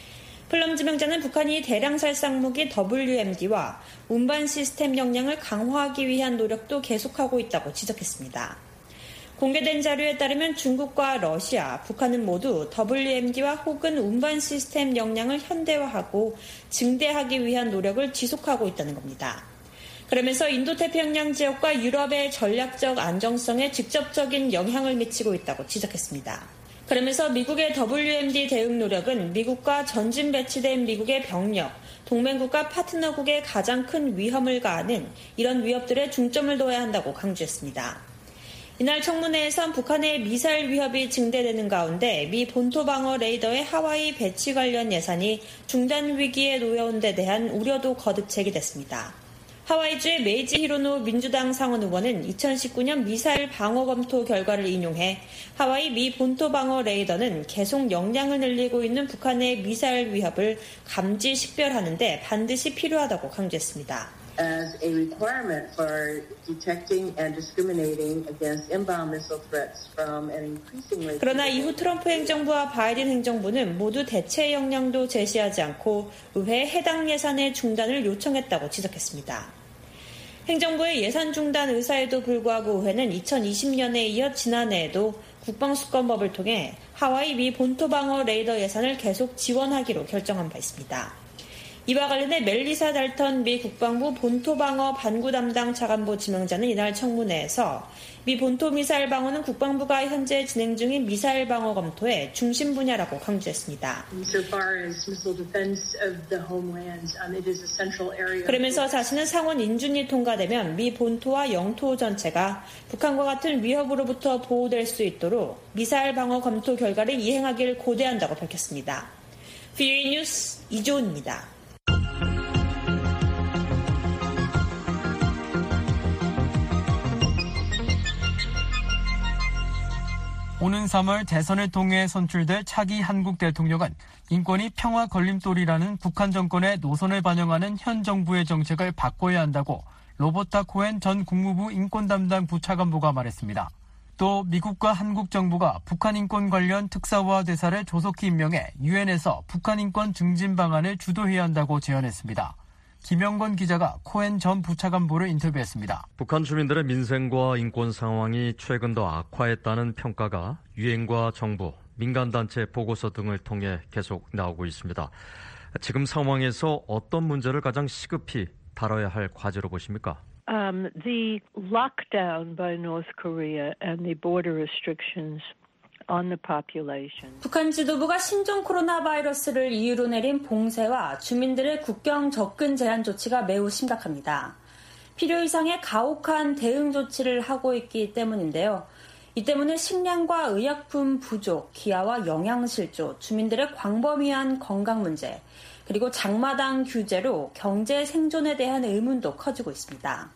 [SPEAKER 14] 플럼 지명자는 북한이 대량 살상무기 더블유엠디와 운반 시스템 역량을 강화하기 위한 노력도 계속하고 있다고 지적했습니다. 공개된 자료에 따르면 중국과 러시아, 북한은 모두 더블유엠디와 혹은 운반 시스템 역량을 현대화하고 증대하기 위한 노력을 지속하고 있다는 겁니다. 그러면서 인도태평양 지역과 유럽의 전략적 안정성에 직접적인 영향을 미치고 있다고 지적했습니다. 그러면서 미국의 더블유엠디 대응 노력은 미국과 전진 배치된 미국의 병력, 동맹국과 파트너국에 가장 큰 위험을 가하는 이런 위협들에 중점을 둬야 한다고 강조했습니다. 이날 청문회에선 북한의 미사일 위협이 증대되는 가운데 미 본토 방어 레이더의 하와이 배치 관련 예산이 중단 위기에 놓여온 데 대한 우려도 거듭 제기됐습니다. 하와이주의 메이지 히로노 민주당 상원 의원은 이천십구 년 미사일 방어 검토 결과를 인용해 하와이 미 본토 방어 레이더는 계속 역량을 늘리고 있는 북한의 미사일 위협을 감지 식별하는 데 반드시 필요하다고 강조했습니다.
[SPEAKER 15] as a requirement for detecting and discriminating against inbound missile threats from an increasingly.
[SPEAKER 14] 그러나 이후 트럼프 행정부와 바이든 행정부는 모두 대체 역량도 제시하지 않고 의회에 해당 예산의 중단을 요청했다고 지적했습니다. 행정부의 예산 중단 의사에도 불구하고 의회는 이천이십 년에 이어 지난해에도 국방수권법을 통해 하와이 미 본토 방어 레이더 예산을 계속 지원하기로 결정한 바 있습니다. 이와 관련해 멜리사 달턴 미 국방부 본토방어 반구 담당 차관보 지명자는 이날 청문회에서 미 본토 미사일 방어는 국방부가 현재 진행 중인 미사일 방어 검토의 중심 분야라고 강조했습니다. 그러면서 자신은 상원 인준이 통과되면 미 본토와 영토 전체가 북한과 같은 위협으로부터 보호될 수 있도록 미사일 방어 검토 결과를 이행하길 고대한다고 밝혔습니다. 비오이 뉴스 이조은입니다.
[SPEAKER 3] 오는 삼월 대선을 통해 선출될 차기 한국 대통령은 인권이 평화 걸림돌이라는 북한 정권의 노선을 반영하는 현 정부의 정책을 바꿔야 한다고 로버타 코엔 전 국무부 인권 담당 부차관보가 말했습니다. 또 미국과 한국 정부가 북한 인권 관련 특사와 대사를 조속히 임명해 유엔에서 북한 인권 증진 방안을 주도해야 한다고 제안했습니다. 김영건 기자가 코엔 전 부차관보를 인터뷰했습니다.
[SPEAKER 16] 북한 주민들의 민생과 인권 상황이 최근 더 악화했다는 평가가 유엔과 정부, 민간단체 보고서 등을 통해 계속 나오고 있습니다. 지금 상황에서 어떤 문제를 가장 시급히 다뤄야 할 과제로 보십니까?
[SPEAKER 17] Um, the lockdown by North Korea and the border restrictions on the population.
[SPEAKER 14] 북한 지도부가 신종 코로나 바이러스를 이유로 내린 봉쇄와 주민들의 국경 접근 제한 조치가 매우 심각합니다. 필요 이상의 가혹한 대응 조치를 하고 있기 때문인데요. 이 때문에 식량과 의약품 부족, 기아와 영양실조, 주민들의 광범위한 건강 문제, 그리고 장마당 규제로 경제 생존에 대한 의문도 커지고 있습니다.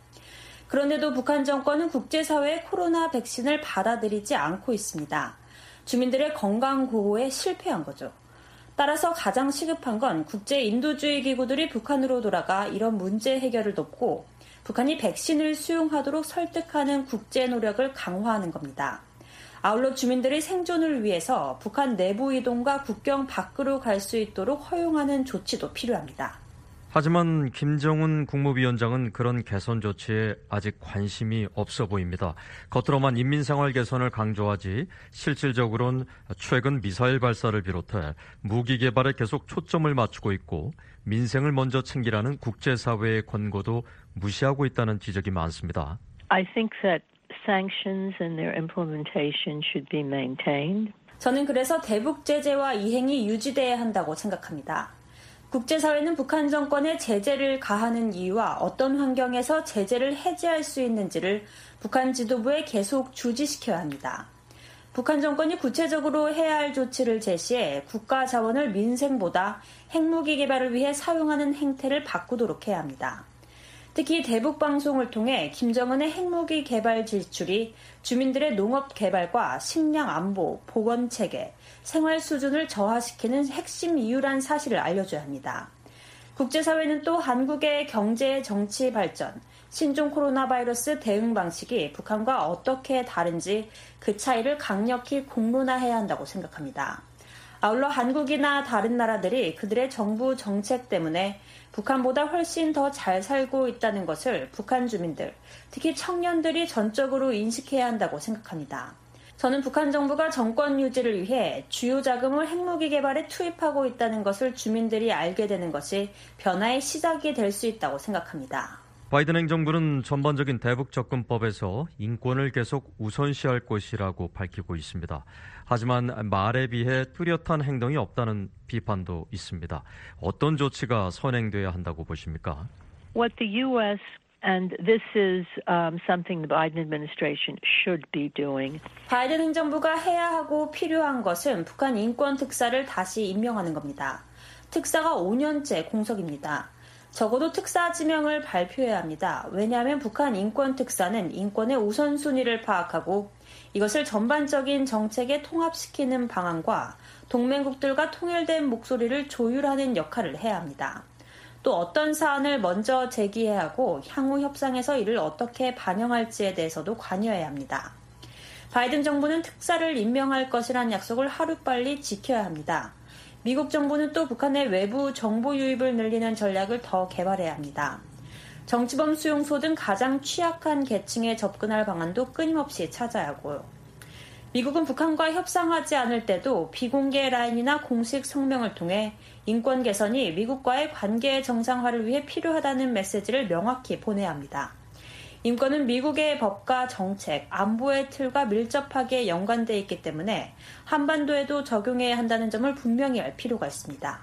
[SPEAKER 14] 그런데도 북한 정권은 국제사회의 코로나 백신을 받아들이지 않고 있습니다. 주민들의 건강 보호에 실패한 거죠. 따라서 가장 시급한 건 국제 인도주의 기구들이 북한으로 돌아가 이런 문제 해결을 돕고 북한이 백신을 수용하도록 설득하는 국제 노력을 강화하는 겁니다. 아울러 주민들의 생존을 위해서 북한 내부 이동과 국경 밖으로 갈 수 있도록 허용하는 조치도 필요합니다.
[SPEAKER 16] 하지만 김정은 국무위원장은 그런 개선 조치에 아직 관심이 없어 보입니다. 겉으로만 인민생활 개선을 강조하지 실질적으로는 최근 미사일 발사를 비롯해 무기 개발에 계속 초점을 맞추고 있고 민생을 먼저 챙기라는 국제사회의 권고도 무시하고 있다는 지적이 많습니다.
[SPEAKER 17] I think that sanctions and their implementation should be maintained.
[SPEAKER 14] 저는 그래서 대북 제재와 이행이 유지돼야 한다고 생각합니다. 국제사회는 북한 정권에 제재를 가하는 이유와 어떤 환경에서 제재를 해제할 수 있는지를 북한 지도부에 계속 주지시켜야 합니다. 북한 정권이 구체적으로 해야 할 조치를 제시해 국가 자원을 민생보다 핵무기 개발을 위해 사용하는 행태를 바꾸도록 해야 합니다. 특히 대북 방송을 통해 김정은의 핵무기 개발 지출이 주민들의 농업 개발과 식량 안보, 보건 체계, 생활 수준을 저하시키는 핵심 이유란 사실을 알려줘야 합니다. 국제사회는 또 한국의 경제 정치 발전, 신종 코로나 바이러스 대응 방식이 북한과 어떻게 다른지 그 차이를 강력히 공론화해야 한다고 생각합니다. 아울러 한국이나 다른 나라들이 그들의 정부 정책 때문에 북한보다 훨씬 더 잘 살고 있다는 것을 북한 주민들, 특히 청년들이 전적으로 인식해야 한다고 생각합니다. 저는 북한 정부가 정권 유지를 위해 주요 자금을 핵무기 개발에 투입하고 있다는 것을 주민들이 알게 되는 것이 변화의 시작이 될 수 있다고 생각합니다.
[SPEAKER 16] 바이든 행정부는 전반적인 대북 접근법에서 인권을 계속 우선시할 것이라고 밝히고 있습니다. 하지만 말에 비해 뚜렷한 행동이 없다는 비판도 있습니다. 어떤 조치가 선행돼야 한다고 보십니까?
[SPEAKER 17] What the U S and this is um, something the Biden administration should be doing.
[SPEAKER 14] 바이든 행정부가 해야 하고 필요한 것은 북한 인권 특사를 다시 임명하는 겁니다. 특사가 오 년째 공석입니다. 적어도 특사 지명을 발표해야 합니다. 왜냐하면 북한 인권 특사는 인권의 우선순위를 파악하고 이것을 전반적인 정책에 통합시키는 방안과 동맹국들과 통일된 목소리를 조율하는 역할을 해야 합니다. 또 어떤 사안을 먼저 제기해야 하고 향후 협상에서 이를 어떻게 반영할지에 대해서도 관여해야 합니다. 바이든 정부는 특사를 임명할 것이란 약속을 하루빨리 지켜야 합니다. 미국 정부는 또 북한의 외부 정보 유입을 늘리는 전략을 더 개발해야 합니다. 정치범 수용소 등 가장 취약한 계층에 접근할 방안도 끊임없이 찾아야 하고요. 미국은 북한과 협상하지 않을 때도 비공개 라인이나 공식 성명을 통해 인권 개선이 미국과의 관계 정상화를 위해 필요하다는 메시지를 명확히 보내야 합니다. 인권은 미국의 법과 정책, 안보의 틀과 밀접하게 연관되어 있기 때문에 한반도에도 적용해야 한다는 점을 분명히 알 필요가 있습니다.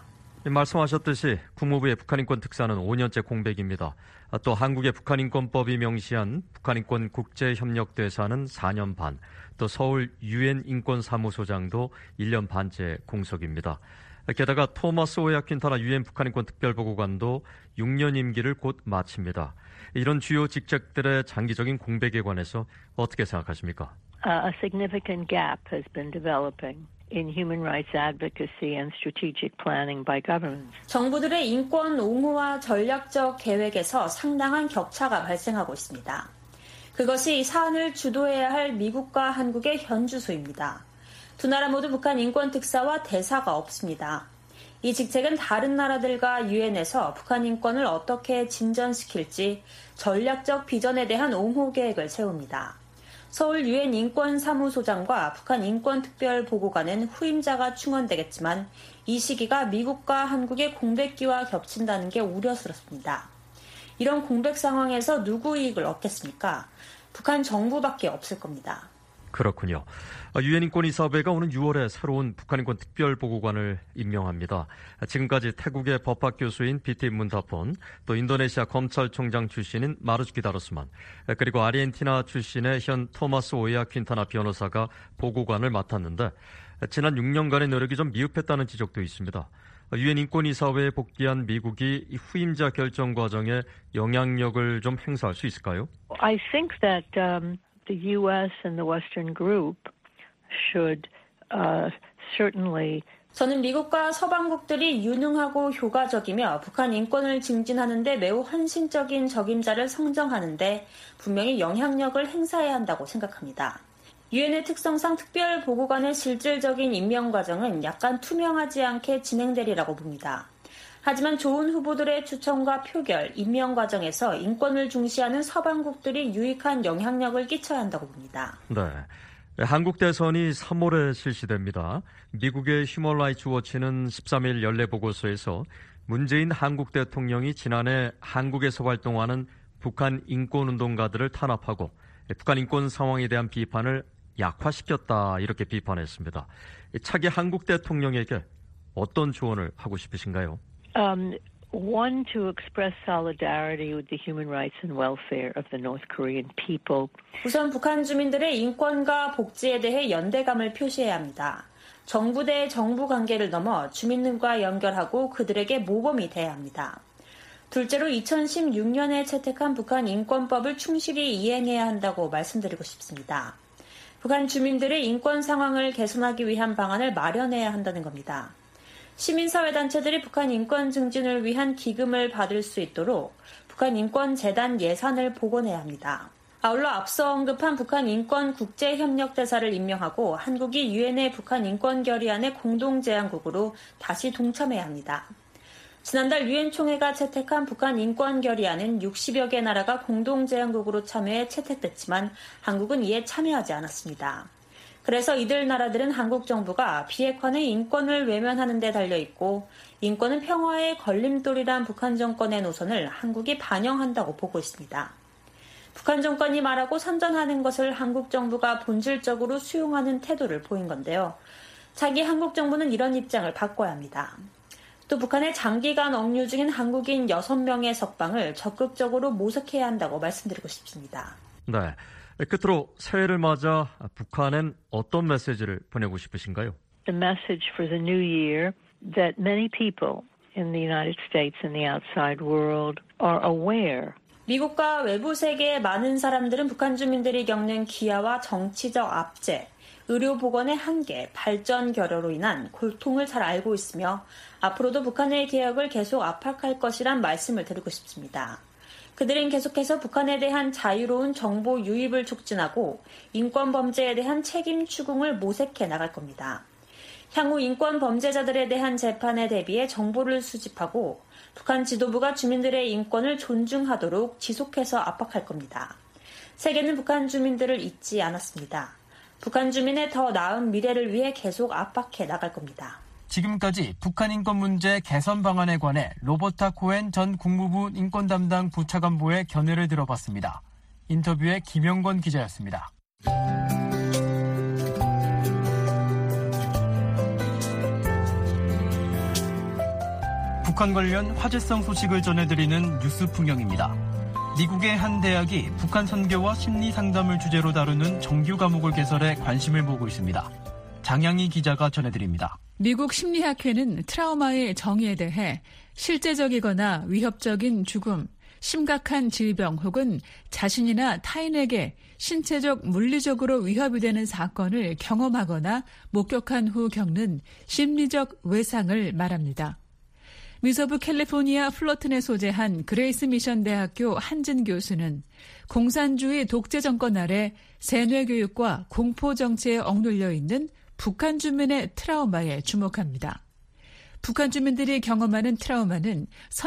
[SPEAKER 16] 말씀하셨듯이 국무부의 북한인권 특사는 오 년째 공백입니다. 또 한국의 북한인권법이 명시한 북한인권 국제협력대사는 사 년 반, 또 서울 유엔 인권사무소장도 일 년 반째 공석입니다. 게다가 토마스 오야 퀸타나 유엔 북한인권 특별보고관도 육 년 임기를 곧 마칩니다. 이런 주요 직책들의 장기적인 공백에 관해서 어떻게 생각하십니까?
[SPEAKER 17] Uh, a significant gap has been developing in human rights advocacy and strategic planning by governments.
[SPEAKER 14] 정부들의 인권 옹호와 전략적 계획에서 상당한 격차가 발생하고 있습니다. 그것이 사안을 주도해야 할 미국과 한국의 현주소입니다. 두 나라 모두 북한 인권 특사와 대사가 없습니다. 이 직책은 다른 나라들과 유엔에서 북한 인권을 어떻게 진전시킬지 전략적 비전에 대한 옹호 계획을 세웁니다. 서울 유엔 인권사무소장과 북한 인권특별보고관은 후임자가 충원되겠지만 이 시기가 미국과 한국의 공백기와 겹친다는 게 우려스럽습니다. 이런 공백 상황에서 누구 이익을 얻겠습니까? 북한 정부밖에 없을 겁니다.
[SPEAKER 16] 그렇군요. 유엔 인권이사회가 오는 유월에 새로운 북한인권 특별보고관을 임명합니다. 지금까지 태국의 법학 교수인 비티 문타폰, 또 인도네시아 검찰총장 출신인 마르주키 다르스만, 그리고 아르헨티나 출신의 현 토마스 오야 퀸타나 변호사가 보고관을 맡았는데 지난 육 년간의 노력이 좀 미흡했다는 지적도 있습니다. 유엔 인권이사회에 복귀한 미국이 후임자 결정 과정에 영향력을 좀 행사할 수 있을까요?
[SPEAKER 17] I think that um... the U S and the Western group should uh, certainly.
[SPEAKER 14] 저는 미국과 서방국들이 유능하고 효과적이며 북한 인권을 증진하는 데 매우 헌신적인 적임자를 선정하는 데 분명히 영향력을 행사해야 한다고 생각합니다. 유엔의 특성상 특별보고관의 실질적인 임명 과정은 약간 투명하지 않게 진행되리라고 봅니다. 하지만 좋은 후보들의 추천과 표결, 임명 과정에서 인권을 중시하는 서방국들이 유익한 영향력을 끼쳐야 한다고 봅니다.
[SPEAKER 16] 네, 한국 대선이 삼월에 실시됩니다. 미국의 휴먼 라이츠 워치는 십삼 일 연례 보고서에서 문재인 한국 대통령이 지난해 한국에서 활동하는 북한 인권운동가들을 탄압하고 북한 인권 상황에 대한 비판을 약화시켰다, 이렇게 비판했습니다. 차기 한국 대통령에게 어떤 조언을 하고 싶으신가요?
[SPEAKER 17] Um, one, to express solidarity with the human rights and welfare of the North Korean people.
[SPEAKER 14] 우선 북한 주민들의 인권과 복지에 대해 연대감을 표시해야 합니다. 정부 대 정부 관계를 넘어 주민들과 연결하고 그들에게 모범이 돼야 합니다. 둘째로 이천십육 년에 채택한 북한 인권법을 충실히 이행해야 한다고 말씀드리고 싶습니다. 북한 주민들의 인권 상황을 개선하기 위한 방안을 마련해야 한다는 겁니다. 시민사회단체들이 북한 인권 증진을 위한 기금을 받을 수 있도록 북한 인권재단 예산을 복원해야 합니다. 아울러 앞서 언급한 북한 인권 국제협력대사를 임명하고 한국이 유엔의 북한 인권 결의안의 공동제안국으로 다시 동참해야 합니다. 지난달 유엔 총회가 채택한 북한 인권 결의안은 육십여 개 나라가 공동제안국으로 참여해 채택됐지만 한국은 이에 참여하지 않았습니다. 그래서 이들 나라들은 한국 정부가 비핵화는 인권을 외면하는 데 달려있고 인권은 평화의 걸림돌이란 북한 정권의 노선을 한국이 반영한다고 보고 있습니다. 북한 정권이 말하고 선전하는 것을 한국 정부가 본질적으로 수용하는 태도를 보인 건데요. 차기 한국 정부는 이런 입장을 바꿔야 합니다. 또 북한의 장기간 억류 중인 한국인 여섯 명의 석방을 적극적으로 모색해야 한다고 말씀드리고 싶습니다.
[SPEAKER 16] 네, 끝으로 새해를 맞아 북한엔 어떤 메시지를 보내고 싶으신가요?
[SPEAKER 17] The message for the new year that many people in the United States and the outside world are aware.
[SPEAKER 14] 미국과 외부 세계의 많은 사람들은 북한 주민들이 겪는 기아와 정치적 압제, 의료보건의 한계, 발전 결여로 인한 고통을 잘 알고 있으며 앞으로도 북한의 개혁을 계속 압박할 것이란 말씀을 드리고 싶습니다. 그들은 계속해서 북한에 대한 자유로운 정보 유입을 촉진하고 인권 범죄에 대한 책임 추궁을 모색해 나갈 겁니다. 향후 인권 범죄자들에 대한 재판에 대비해 정보를 수집하고 북한 지도부가 주민들의 인권을 존중하도록 지속해서 압박할 겁니다. 세계는 북한 주민들을 잊지 않았습니다. 북한 주민의 더 나은 미래를 위해 계속 압박해 나갈 겁니다.
[SPEAKER 3] 지금까지 북한 인권 문제 개선 방안에 관해 로버타 코엔 전 국무부 인권 담당 부차관보의 견해를 들어봤습니다. 인터뷰의 김영권 기자였습니다. 북한 관련 화제성 소식을 전해드리는 뉴스 풍경입니다. 미국의 한 대학이 북한 선교와 심리 상담을 주제로 다루는 정규 과목을 개설해 관심을 모으고 있습니다. 장양희 기자가 전해드립니다.
[SPEAKER 18] 미국 심리학회는 트라우마의 정의에 대해 실제적이거나 위협적인 죽음, 심각한 질병 혹은 자신이나 타인에게 신체적, 물리적으로 위협이 되는 사건을 경험하거나 목격한 후 겪는 심리적 외상을 말합니다. 미서부 캘리포니아 플러튼에 소재한 그레이스 미션 대학교 한진 교수는 공산주의 독재 정권 아래 세뇌 교육과 공포 정치에 억눌려 있는 북한 주민의 트라우마에 주목합니다. 북한 주민들이 경험하는 트라우마는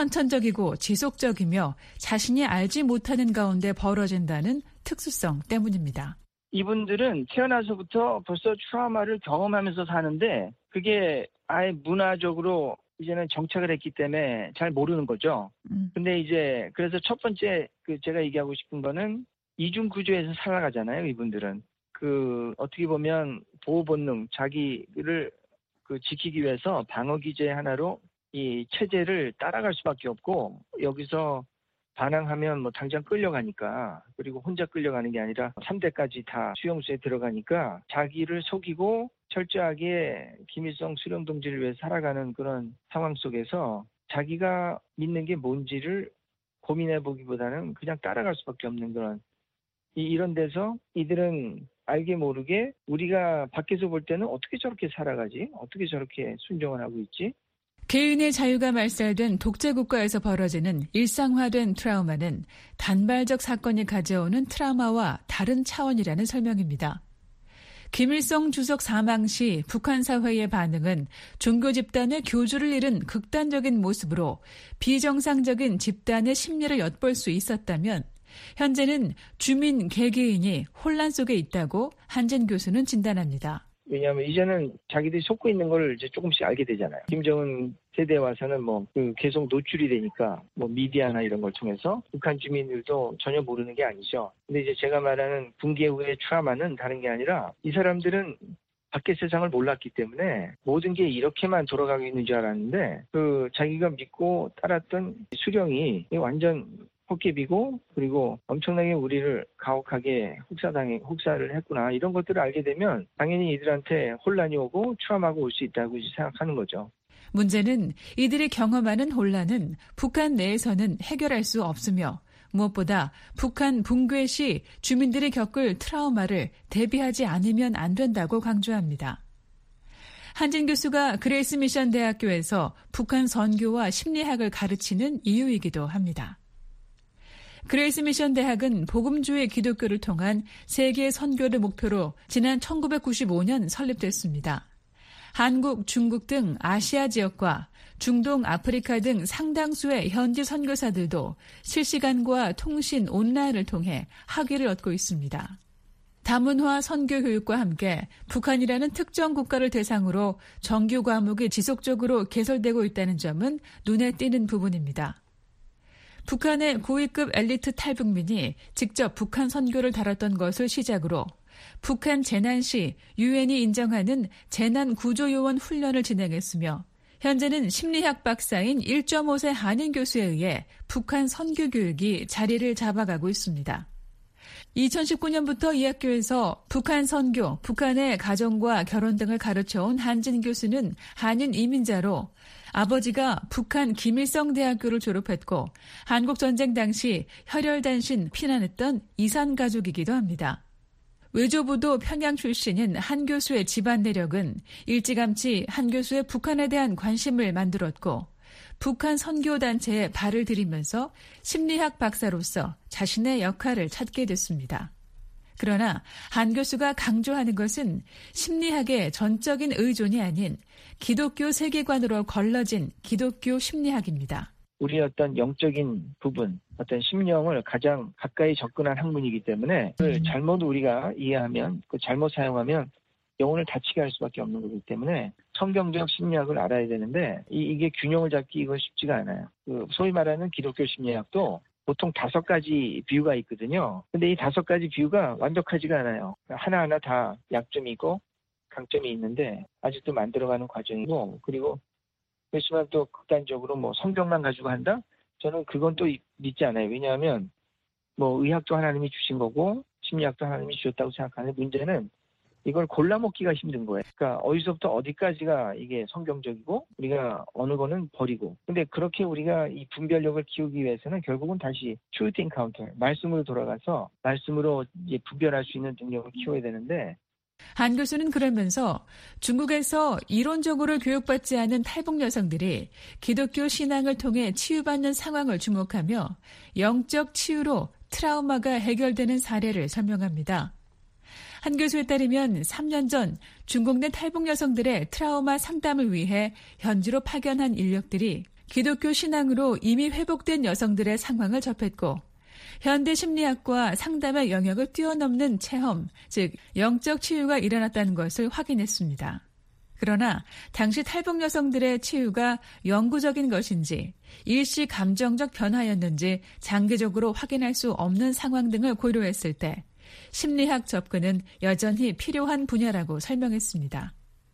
[SPEAKER 18] 선천적이고 지속적이며 자신이 알지 못하는 가운데 벌어진다는 특수성 때문입니다.
[SPEAKER 19] 이분들은 태어나서부터 벌써 트라우마를 경험하면서 사는데 그게 아예 문화적으로 이제는 정착을 했기 때문에 잘 모르는 거죠. 음. 근데 이제 그래서 첫 번째 그 제가 얘기하고 싶은 거는 이중 구조에서 살아가잖아요. 이분들은 그 어떻게 보면 보호 본능, 자기를 그 지키기 위해서 방어 기제 하나로 이 체제를 따라갈 수밖에 없고 여기서 반항하면 뭐 당장 끌려가니까 그리고 혼자 끌려가는 게 아니라 삼 대까지 다 수용소에 들어가니까 자기를 속이고 철저하게 김일성 수령 동지를 위해 살아가는 그런 상황 속에서 자기가 믿는 게 뭔지를 고민해 보기보다는 그냥 따라갈 수밖에 없는 그런 이, 이런 데서 이들은 알게 모르게 우리가 밖에서 볼 때는 어떻게 저렇게 살아가지? 어떻게 저렇게 순종을 하고 있지?
[SPEAKER 18] 개인의 자유가 말살된 독재국가에서 벌어지는 일상화된 트라우마는 단발적 사건이 가져오는 트라우마와 다른 차원이라는 설명입니다. 김일성 주석 사망 시 북한 사회의 반응은 종교 집단의 교주를 잃은 극단적인 모습으로 비정상적인 집단의 심리를 엿볼 수 있었다면 현재는 주민 개개인이 혼란 속에 있다고 한진 교수는 진단합니다.
[SPEAKER 19] 왜냐하면 이제는 자기들이 속고 있는 걸 이제 조금씩 알게 되잖아요. 김정은 세대에 와서는 뭐 그 계속 노출이 되니까 뭐 미디어나 이런 걸 통해서 북한 주민들도 전혀 모르는 게 아니죠. 근데 이제 제가 말하는 붕괴 후의 트라우마는 다른 게 아니라 이 사람들은 밖의 세상을 몰랐기 때문에 모든 게 이렇게만 돌아가고 있는 줄 알았는데 그 자기가 믿고 따랐던 수령이 완전 헛개비고 그리고 엄청나게 우리를 가혹하게 혹사당해 혹사를 했구나 이런 것들을 알게 되면 당연히 이들한테 혼란이 오고 트라우마가 올 수 있다고 생각하는 거죠.
[SPEAKER 18] 문제는 이들이 경험하는 혼란은 북한 내에서는 해결할 수 없으며 무엇보다 북한 붕괴 시 주민들이 겪을 트라우마를 대비하지 않으면 안 된다고 강조합니다. 한진 교수가 그레이스 미션 대학교에서 북한 선교와 심리학을 가르치는 이유이기도 합니다. 그레이스 미션 대학은 복음주의 기독교를 통한 세계 선교를 목표로 지난 천구백구십오 년 설립됐습니다. 한국, 중국 등 아시아 지역과 중동, 아프리카 등 상당수의 현지 선교사들도 실시간과 통신 온라인을 통해 학위를 얻고 있습니다. 다문화 선교 교육과 함께 북한이라는 특정 국가를 대상으로 정규 과목이 지속적으로 개설되고 있다는 점은 눈에 띄는 부분입니다. 북한의 고위급 엘리트 탈북민이 직접 북한 선교를 다뤘던 것을 시작으로 북한 재난 시 유엔이 인정하는 재난구조요원 훈련을 진행했으며 현재는 심리학 박사인 일 점 오 세 한인 교수에 의해 북한 선교 교육이 자리를 잡아가고 있습니다. 이천십구 년부터 이 학교에서 북한 선교, 북한의 가정과 결혼 등을 가르쳐온 한진 교수는 한인 이민자로 아버지가 북한 김일성 대학교를 졸업했고 한국전쟁 당시 혈혈단신 피난했던 이산 가족이기도 합니다. 외조부도 평양 출신인 한 교수의 집안 내력은 일찌감치 한 교수의 북한에 대한 관심을 만들었고 북한 선교단체에 발을 들이면서 심리학 박사로서 자신의 역할을 찾게 됐습니다. 그러나 한 교수가 강조하는 것은 심리학의 전적인 의존이 아닌 기독교 세계관으로 걸러진 기독교 심리학입니다.
[SPEAKER 19] 우리의 어떤 영적인 부분, 어떤 심령을 가장 가까이 접근한 학문이기 때문에 그걸 잘못 우리가 이해하면, 그 잘못 사용하면 영혼을 다치게 할 수밖에 없는 거기 때문에 성경적 심리학을 알아야 되는데 이, 이게 균형을 잡기 이거 쉽지가 않아요. 그 소위 말하는 기독교 심리학도 보통 다섯 가지 뷰가 있거든요. 근데 이 다섯 가지 뷰가 완벽하지가 않아요. 하나하나 다 약점이 있고 강점이 있는데 아직도 만들어가는 과정이고, 그리고 그렇지만 또 극단적으로 뭐 성경만 가지고 한다? 저는 그건 또 믿지 않아요. 왜냐하면 뭐 의학도 하나님이 주신 거고 심리학도 하나님이 주셨다고 생각하는 문제는 이걸 골라먹기가 힘든 거예요. 그러니까 어디서부터 어디까지가 이게 성경적이고 우리가 어느 거는 버리고. 근데 그렇게 우리가 이 분별력을 키우기 위해서는 결국은 다시 truth encounter, 말씀으로 돌아가서 말씀으로 이제 분별할 수 있는 능력을 키워야 되는데,
[SPEAKER 18] 한 교수는 그러면서 중국에서 이론적으로 교육받지 않은 탈북 여성들이 기독교 신앙을 통해 치유받는 상황을 주목하며 영적 치유로 트라우마가 해결되는 사례를 설명합니다. 한 교수에 따르면 삼 년 전 중국 내 탈북 여성들의 트라우마 상담을 위해 현지로 파견한 인력들이 기독교 신앙으로 이미 회복된 여성들의 상황을 접했고 현대 심리학과 상담의 영역을 뛰어넘는 체험, 즉 영적 치유가 일어났다는 것을 확인했습니다. 그러나 당시 탈북 여성들의 치유가 영구적인 것인지 일시 감정적 변화였는지 장기적으로 확인할 수 없는 상황 등을 고려했을 때 심리학 접근은 여전히 필요한 분야라고 설명했습니다.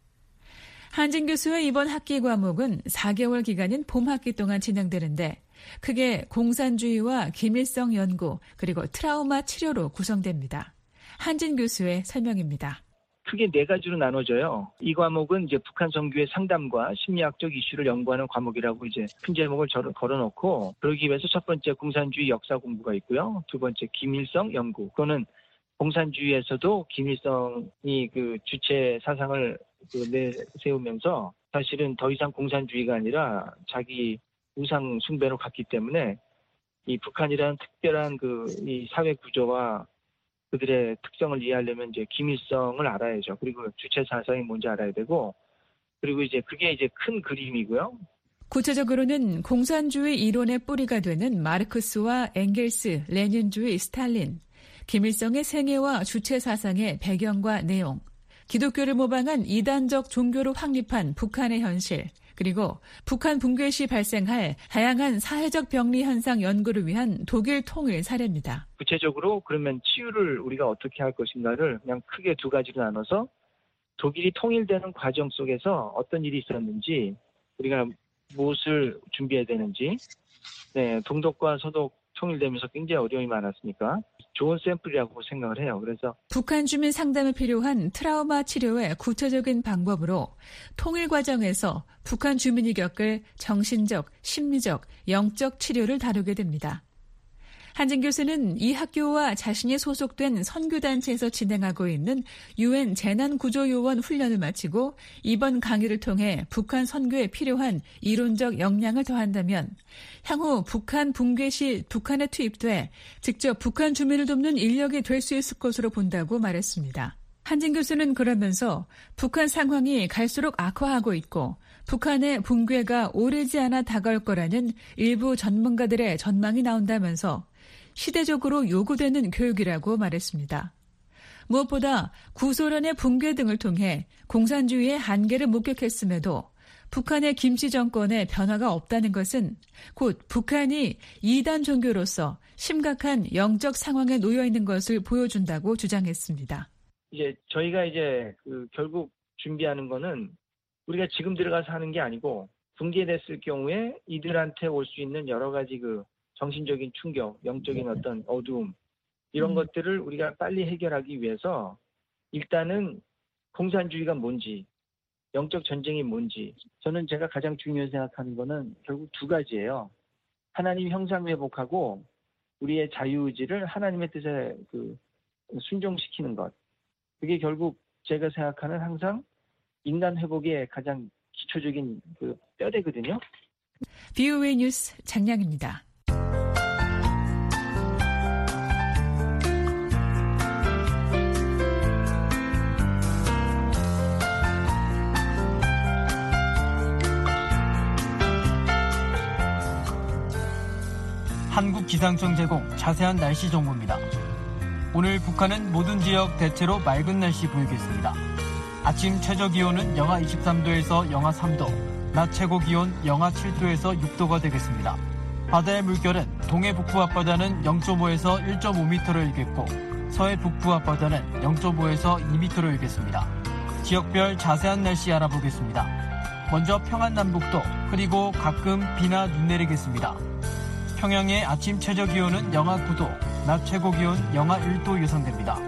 [SPEAKER 18] 한진 교수의 이번 학기 과목은 사 개월 기간인 봄학기 동안 진행되는데 크게 공산주의와 김일성 연구 그리고 트라우마 치료로 구성됩니다. 한진 교수의 설명입니다.
[SPEAKER 19] 크게 네 가지로 나눠져요. 이 과목은 이제 북한 선교의 상담과 심리학적 이슈를 연구하는 과목이라고 이제 큰 제목을 걸어놓고, 그러기 위해서 첫 번째 공산주의 역사 공부가 있고요. 두 번째 김일성 연구. 그거는 공산주의에서도 김일성이 그 주체 사상을 그 내세우면서 사실은 더 이상 공산주의가 아니라 자기 우상 숭배로 갔기 때문에 이 북한이라는 특별한 그 이 사회 구조와 그들의 특성을 이해하려면 이제 김일성을 알아야죠. 그리고 주체 사상이 뭔지 알아야 되고, 그리고 이제 그게 이제 큰 그림이고요.
[SPEAKER 18] 구체적으로는 공산주의 이론의 뿌리가 되는 마르크스와 엥겔스, 레닌주의 스탈린, 김일성의 생애와 주체 사상의 배경과 내용, 기독교를 모방한 이단적 종교로 확립한 북한의 현실, 그리고 북한 붕괴 시 발생할 다양한 사회적 병리 현상 연구를 위한 독일 통일 사례입니다.
[SPEAKER 19] 구체적으로 그러면 치유를 우리가 어떻게 할 것인가를 그냥 크게 두 가지로 나눠서 독일이 통일되는 과정 속에서 어떤 일이 있었는지, 우리가 무엇을 준비해야 되는지, 네, 동독과 서독 통일되면서 굉장히 어려움이 많았으니까 좋은 샘플이라고 생각을 해요. 그래서
[SPEAKER 18] 북한 주민 상담에 필요한 트라우마 치료의 구체적인 방법으로 통일 과정에서 북한 주민이 겪을 정신적, 심리적, 영적 치료를 다루게 됩니다. 한진 교수는 이 학교와 자신이 소속된 선교단체에서 진행하고 있는 유엔 재난구조요원 훈련을 마치고 이번 강의를 통해 북한 선교에 필요한 이론적 역량을 더한다면 향후 북한 붕괴 시 북한에 투입돼 직접 북한 주민을 돕는 인력이 될 수 있을 것으로 본다고 말했습니다. 한진 교수는 그러면서 북한 상황이 갈수록 악화하고 있고 북한의 붕괴가 오래지 않아 다가올 거라는 일부 전문가들의 전망이 나온다면서 시대적으로 요구되는 교육이라고 말했습니다. 무엇보다 구소련의 붕괴 등을 통해 공산주의의 한계를 목격했음에도 북한의 김씨 정권의 변화가 없다는 것은 곧 북한이 이단 종교로서 심각한 영적 상황에 놓여 있는 것을 보여준다고 주장했습니다.
[SPEAKER 19] 이제 저희가 이제 그 결국 준비하는 거는 우리가 지금 들어가서 하는 게 아니고 붕괴됐을 경우에 이들한테 올 수 있는 여러 가지 그 정신적인 충격, 영적인 어떤 어두움 이런 음. 것들을 우리가 빨리 해결하기 위해서 일단은 공산주의가 뭔지, 영적 전쟁이 뭔지 저는 제가 가장 중요하게 생각하는 거는 결국 두 가지예요. 하나님 형상 회복하고 우리의 자유의지를 하나님의 뜻에 그 순종시키는 것. 그게 결국 제가 생각하는 항상 인간 회복의 가장 기초적인 그 뼈대거든요.
[SPEAKER 18] 비오에이 뉴스 장량입니다.
[SPEAKER 3] 한국기상청 제공 자세한 날씨 정보입니다. 오늘 북한은 모든 지역 대체로 맑은 날씨 보이겠습니다. 아침 최저기온은 영하 이십삼 도에서 영하 삼 도, 낮 최고기온 영하 칠 도에서 육 도가 되겠습니다. 바다의 물결은 동해 북부 앞바다는 영 점 오에서 일 점 오 미터로 일겠고 서해 북부 앞바다는 영 점 오에서 이 미터로 일겠습니다. 지역별 자세한 날씨 알아보겠습니다. 먼저 평안남북도 그리고 가끔 비나 눈 내리겠습니다. 평양의 아침 최저기온은 영하 구 도, 낮 최고기온 영하 일 도 예상됩니다.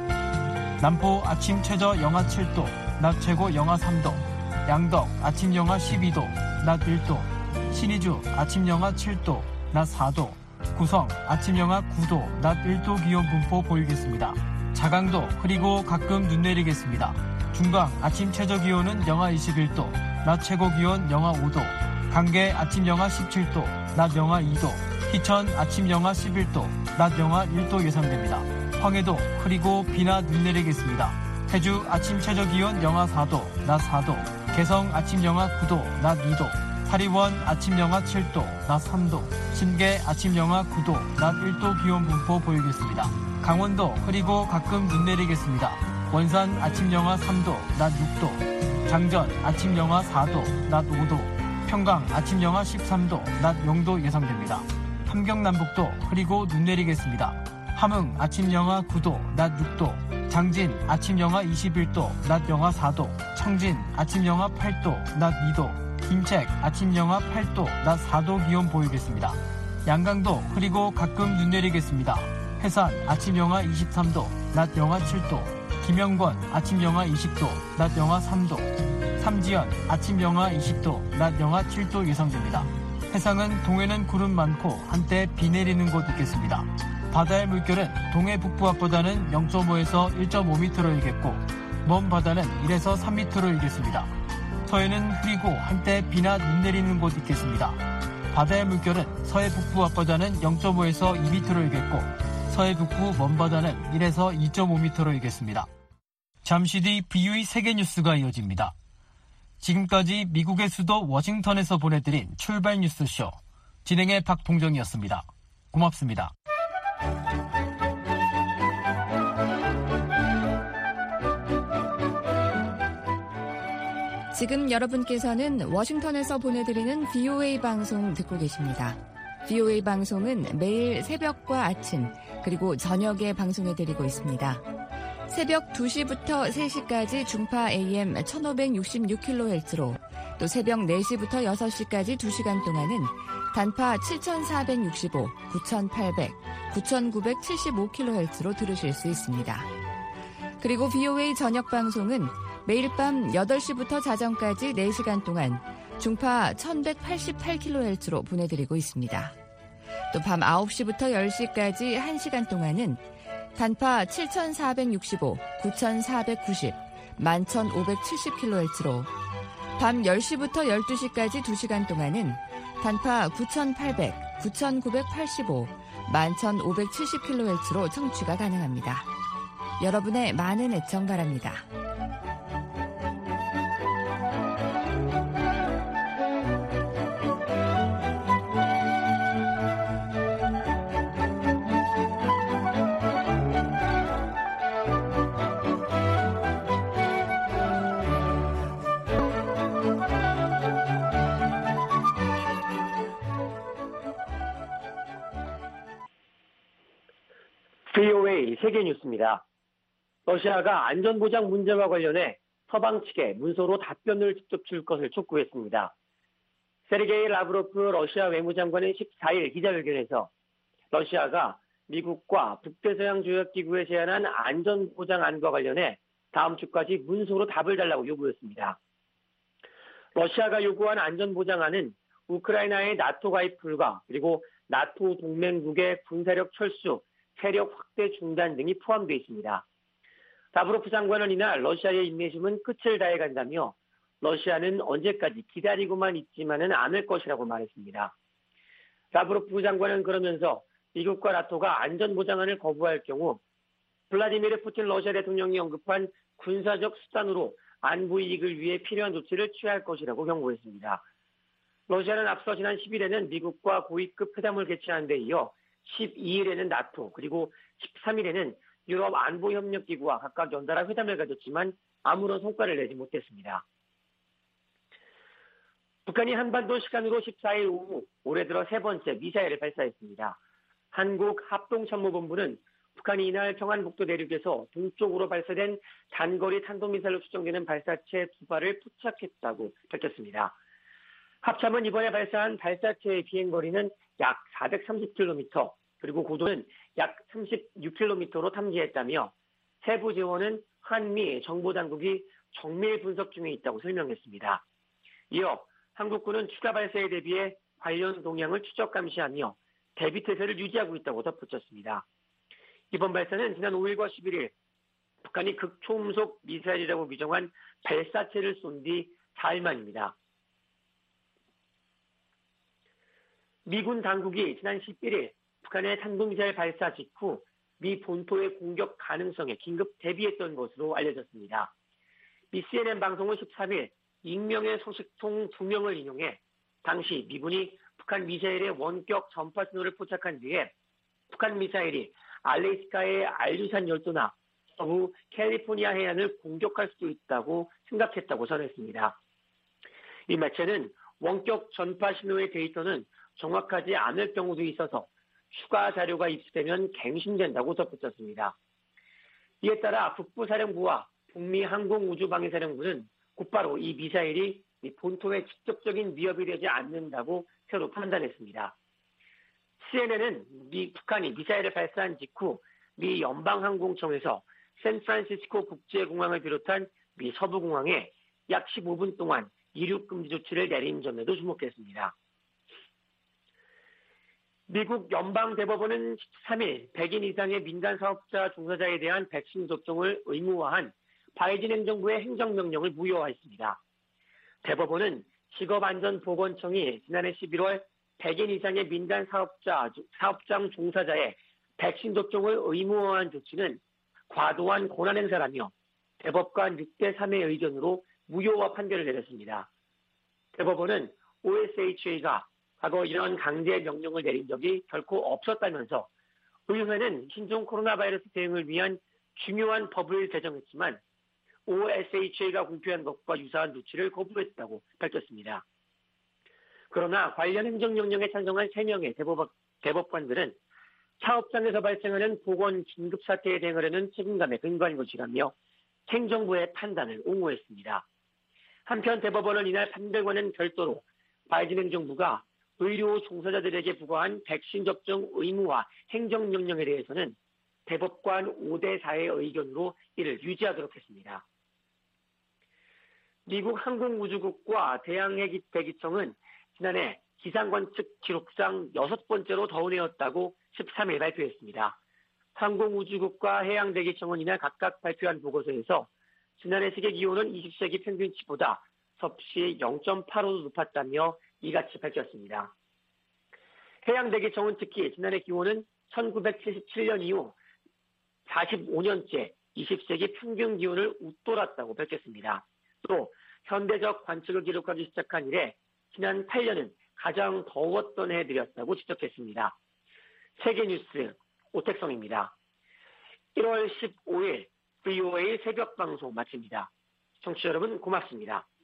[SPEAKER 3] 남포 아침 최저 영하 칠 도, 낮 최고 영하 삼 도, 양덕 아침 영하 십이 도, 낮 일 도, 신의주 아침 영하 칠 도, 낮 사 도, 구성 아침 영하 구 도, 낮 일 도 기온 분포 보이겠습니다. 자강도 그리고 가끔 눈 내리겠습니다. 중강 아침 최저기온은 영하 이십일 도, 낮 최고기온 영하 오 도, 강계 아침 영하 십칠 도, 낮 영하 이 도, 희천 아침 영하 십일 도, 낮 영하 일 도 예상됩니다. 황해도 그리고 비나 눈 내리겠습니다. 해주 아침 최저기온 영하 사 도, 낮 사 도, 개성 아침 영하 구 도, 낮 이 도, 사리원 아침 영하 칠 도, 낮 삼 도, 신계 아침 영하 구 도, 낮 일 도 기온 분포 보이겠습니다. 강원도 그리고 가끔 눈 내리겠습니다. 원산 아침 영하 삼 도, 낮 육 도, 장전 아침 영하 사 도, 낮 오 도, 평강 아침 영하 십삼 도, 낮 영 도 예상됩니다. 함경남북도 그리고 눈 내리겠습니다. 함흥 아침 영하 구 도, 낮 육 도, 장진 아침 영하 이십일 도, 낮 영하 사 도, 청진 아침 영하 팔 도, 낮 이 도, 김책 아침 영하 팔 도, 낮 사 도 기온 보이겠습니다. 양강도 그리고 가끔 눈 내리겠습니다. 해산 아침 영하 이십삼 도, 낮 영하 칠 도, 김영권 아침 영하 이십 도, 낮 영하 삼 도, 삼지연 아침 영하 이십 도, 낮 영하 칠 도 예상됩니다. 해상은 동해는 구름 많고 한때 비 내리는 곳 있겠습니다. 바다의 물결은 동해 북부 앞바다는 영 점 오에서 일 점 오 미터로 일겠고 먼 바다는 일에서 삼 미터로 일겠습니다. 서해는 흐리고 한때 비나 눈 내리는 곳 있겠습니다. 바다의 물결은 서해 북부 앞바다는 영 점 오에서 이 미터로 일겠고 서해 북부 먼 바다는 일에서 이 점 오 미터로 일겠습니다. 잠시 뒤 비오에이 세계뉴스가 이어집니다. 지금까지 미국의 수도 워싱턴에서 보내드린 출발 뉴스쇼 진행의 박동정이었습니다. 고맙습니다.
[SPEAKER 13] 지금 여러분께서는 워싱턴에서 보내드리는 비오에이 방송 듣고 계십니다. 비오에이 방송은 매일 새벽과 아침 그리고 저녁에 방송해드리고 있습니다. 새벽 두 시부터 세 시까지 중파 에이엠 천오백육십육 킬로헤르츠로 또 새벽 네 시부터 여섯 시까지 두 시간 동안은 단파 칠천사백육십오, 구천팔백, 구천구백칠십오 킬로헤르츠로 들으실 수 있습니다. 그리고 비오에이 저녁 방송은 매일 밤 여덟 시부터 자정까지 네 시간 동안 중파 천백팔십팔 킬로헤르츠로 보내드리고 있습니다. 또 밤 아홉 시부터 열 시까지 한 시간 동안은 단파 칠천사백육십오, 구천사백구십, 만 천오백칠십 킬로헤르츠로 밤 열 시부터 열두 시까지 두 시간 동안은 단파 구천팔백, 구천구백팔십오, 만 천오백칠십 킬로헤르츠로 청취가 가능합니다. 여러분의 많은 애청 바랍니다.
[SPEAKER 1] 브이오에이 세계뉴스입니다. 러시아가 안전보장 문제와 관련해 서방 측에 문서로 답변을 직접 줄 것을 촉구했습니다. 세르게이 라브로프 러시아 외무장관은 십사 일 기자회견에서 러시아가 미국과 북대서양조약기구에 제안한 안전보장안과 관련해 다음 주까지 문서로 답을 달라고 요구했습니다. 러시아가 요구한 안전보장안은 우크라이나의 나토 가입 불가, 그리고 나토 동맹국의 군사력 철수, 세력 확대 중단 등이 포함되어 있습니다. 라브로프 장관은 이날 러시아의 인내심은 끝을 다해간다며 러시아는 언제까지 기다리고만 있지만은 않을 것이라고 말했습니다. 라브로프 장관은 그러면서 미국과 나토가 안전보장안을 거부할 경우 블라디미르 푸틴 러시아 대통령이 언급한 군사적 수단으로 안보 이익을 위해 필요한 조치를 취할 것이라고 경고했습니다. 러시아는 앞서 지난 십 일에는 미국과 고위급 회담을 개최한 데 이어 십이 일에는 나토, 그리고 십삼 일에는 유럽 안보협력기구와 각각 연달아 회담을 가졌지만 아무런 성과를 내지 못했습니다. 북한이 한반도 시간으로 십사 일 오후 올해 들어 세 번째 미사일을 발사했습니다. 한국합동참모본부는 북한이 이날 평안북도 내륙에서 동쪽으로 발사된 단거리 탄도미사일로 추정되는 발사체 두 발을 포착했다고 밝혔습니다. 합참은 이번에 발사한 발사체의 비행거리는 약 사백삼십 킬로미터, 그리고 고도는 약 삼십육 킬로미터로 탐지했다며 세부 재원은 한미 정보당국이 정밀 분석 중에 있다고 설명했습니다. 이어 한국군은 추가 발사에 대비해 관련 동향을 추적 감시하며 대비 태세를 유지하고 있다고 덧붙였습니다. 이번 발사는 지난 오 일과 십일 일 북한이 극초음속 미사일이라고 규정한 발사체를 쏜 뒤 사일 만입니다. 미군 당국이 지난 십일 일 북한의 탄도미사일 발사 직후 미 본토의 공격 가능성에 긴급 대비했던 것으로 알려졌습니다. 미 씨엔엔 방송은 십삼 일 익명의 소식통 두 명을 인용해 당시 미군이 북한 미사일의 원격 전파 신호를 포착한 뒤에 북한 미사일이 알래스카의 알류산 열도나 서부 캘리포니아 해안을 공격할 수도 있다고 생각했다고 전했습니다. 이 매체는 원격 전파 신호의 데이터는 정확하지 않을 경우도 있어서 추가 자료가 입수되면 갱신된다고 덧붙였습니다. 이에 따라 북부사령부와 북미 항공우주방위사령부는 곧바로 이 미사일이 본토에 직접적인 위협이 되지 않는다고 새로 판단했습니다. 씨엔엔은 미, 북한이 미사일을 발사한 직후 미 연방항공청에서 샌프란시스코 국제공항을 비롯한 미 서부공항에 약 십오 분 동안 이륙금지 조치를 내린 점에도 주목했습니다. 미국 연방대법원은 십삼 일 백인 이상의 민간 사업자 종사자에 대한 백신 접종을 의무화한 바이든 행정부의 행정명령을 무효화했습니다. 대법원은 직업안전보건청이 지난해 십일 월 백인 이상의 민간 사업자, 사업장 종사자의 백신 접종을 의무화한 조치는 과도한 권한행사라며 대법관 육 대 삼의 의견으로 무효화 판결을 내렸습니다. 대법원은 오에스에이치에이가 과거 이런 강제 명령을 내린 적이 결코 없었다면서 의회는 신종 코로나 바이러스 대응을 위한 중요한 법을 제정했지만 오에스에이치에이가 공표한 것과 유사한 조치를 거부했다고 밝혔습니다. 그러나 관련 행정명령에 찬성한 세 명의 대법, 대법관들은 사업장에서 발생하는 보건 긴급사태에 대응하려는 책임감에 근거한 것이라며 행정부의 판단을 옹호했습니다. 한편 대법원은 이날 판결과는 별도로 바이든 행정부가 의료 종사자들에게 부과한 백신 접종 의무화 행정명령에 대해서는 대법관 오 대 사의 의견으로 이를 유지하도록 했습니다. 미국 항공우주국과 대양대기청은 지난해 기상관측 기록상 여섯 번째로 더운 해였다고 십삼 일 발표했습니다. 항공우주국과 해양대기청은 이날 각각 발표한 보고서에서 지난해 세계 기온은 이십 세기 평균치보다 섭씨 영 점 팔 도 높았다며 이같이 밝혔습니다. 해양대기청은 특히 지난해 기온은 천구백칠십칠 년 이후 사십오 년째 이십 세기 평균 기온을 웃돌았다고 밝혔습니다. 또 현대적 관측을 기록하기 시작한 이래 지난 팔 년은 가장 더웠던 해들이었다고 지적했습니다. 세계뉴스 오택성입니다. 일월 십오일 브이오에이 새벽 방송 마칩니다. 청취자 여러분 고맙습니다.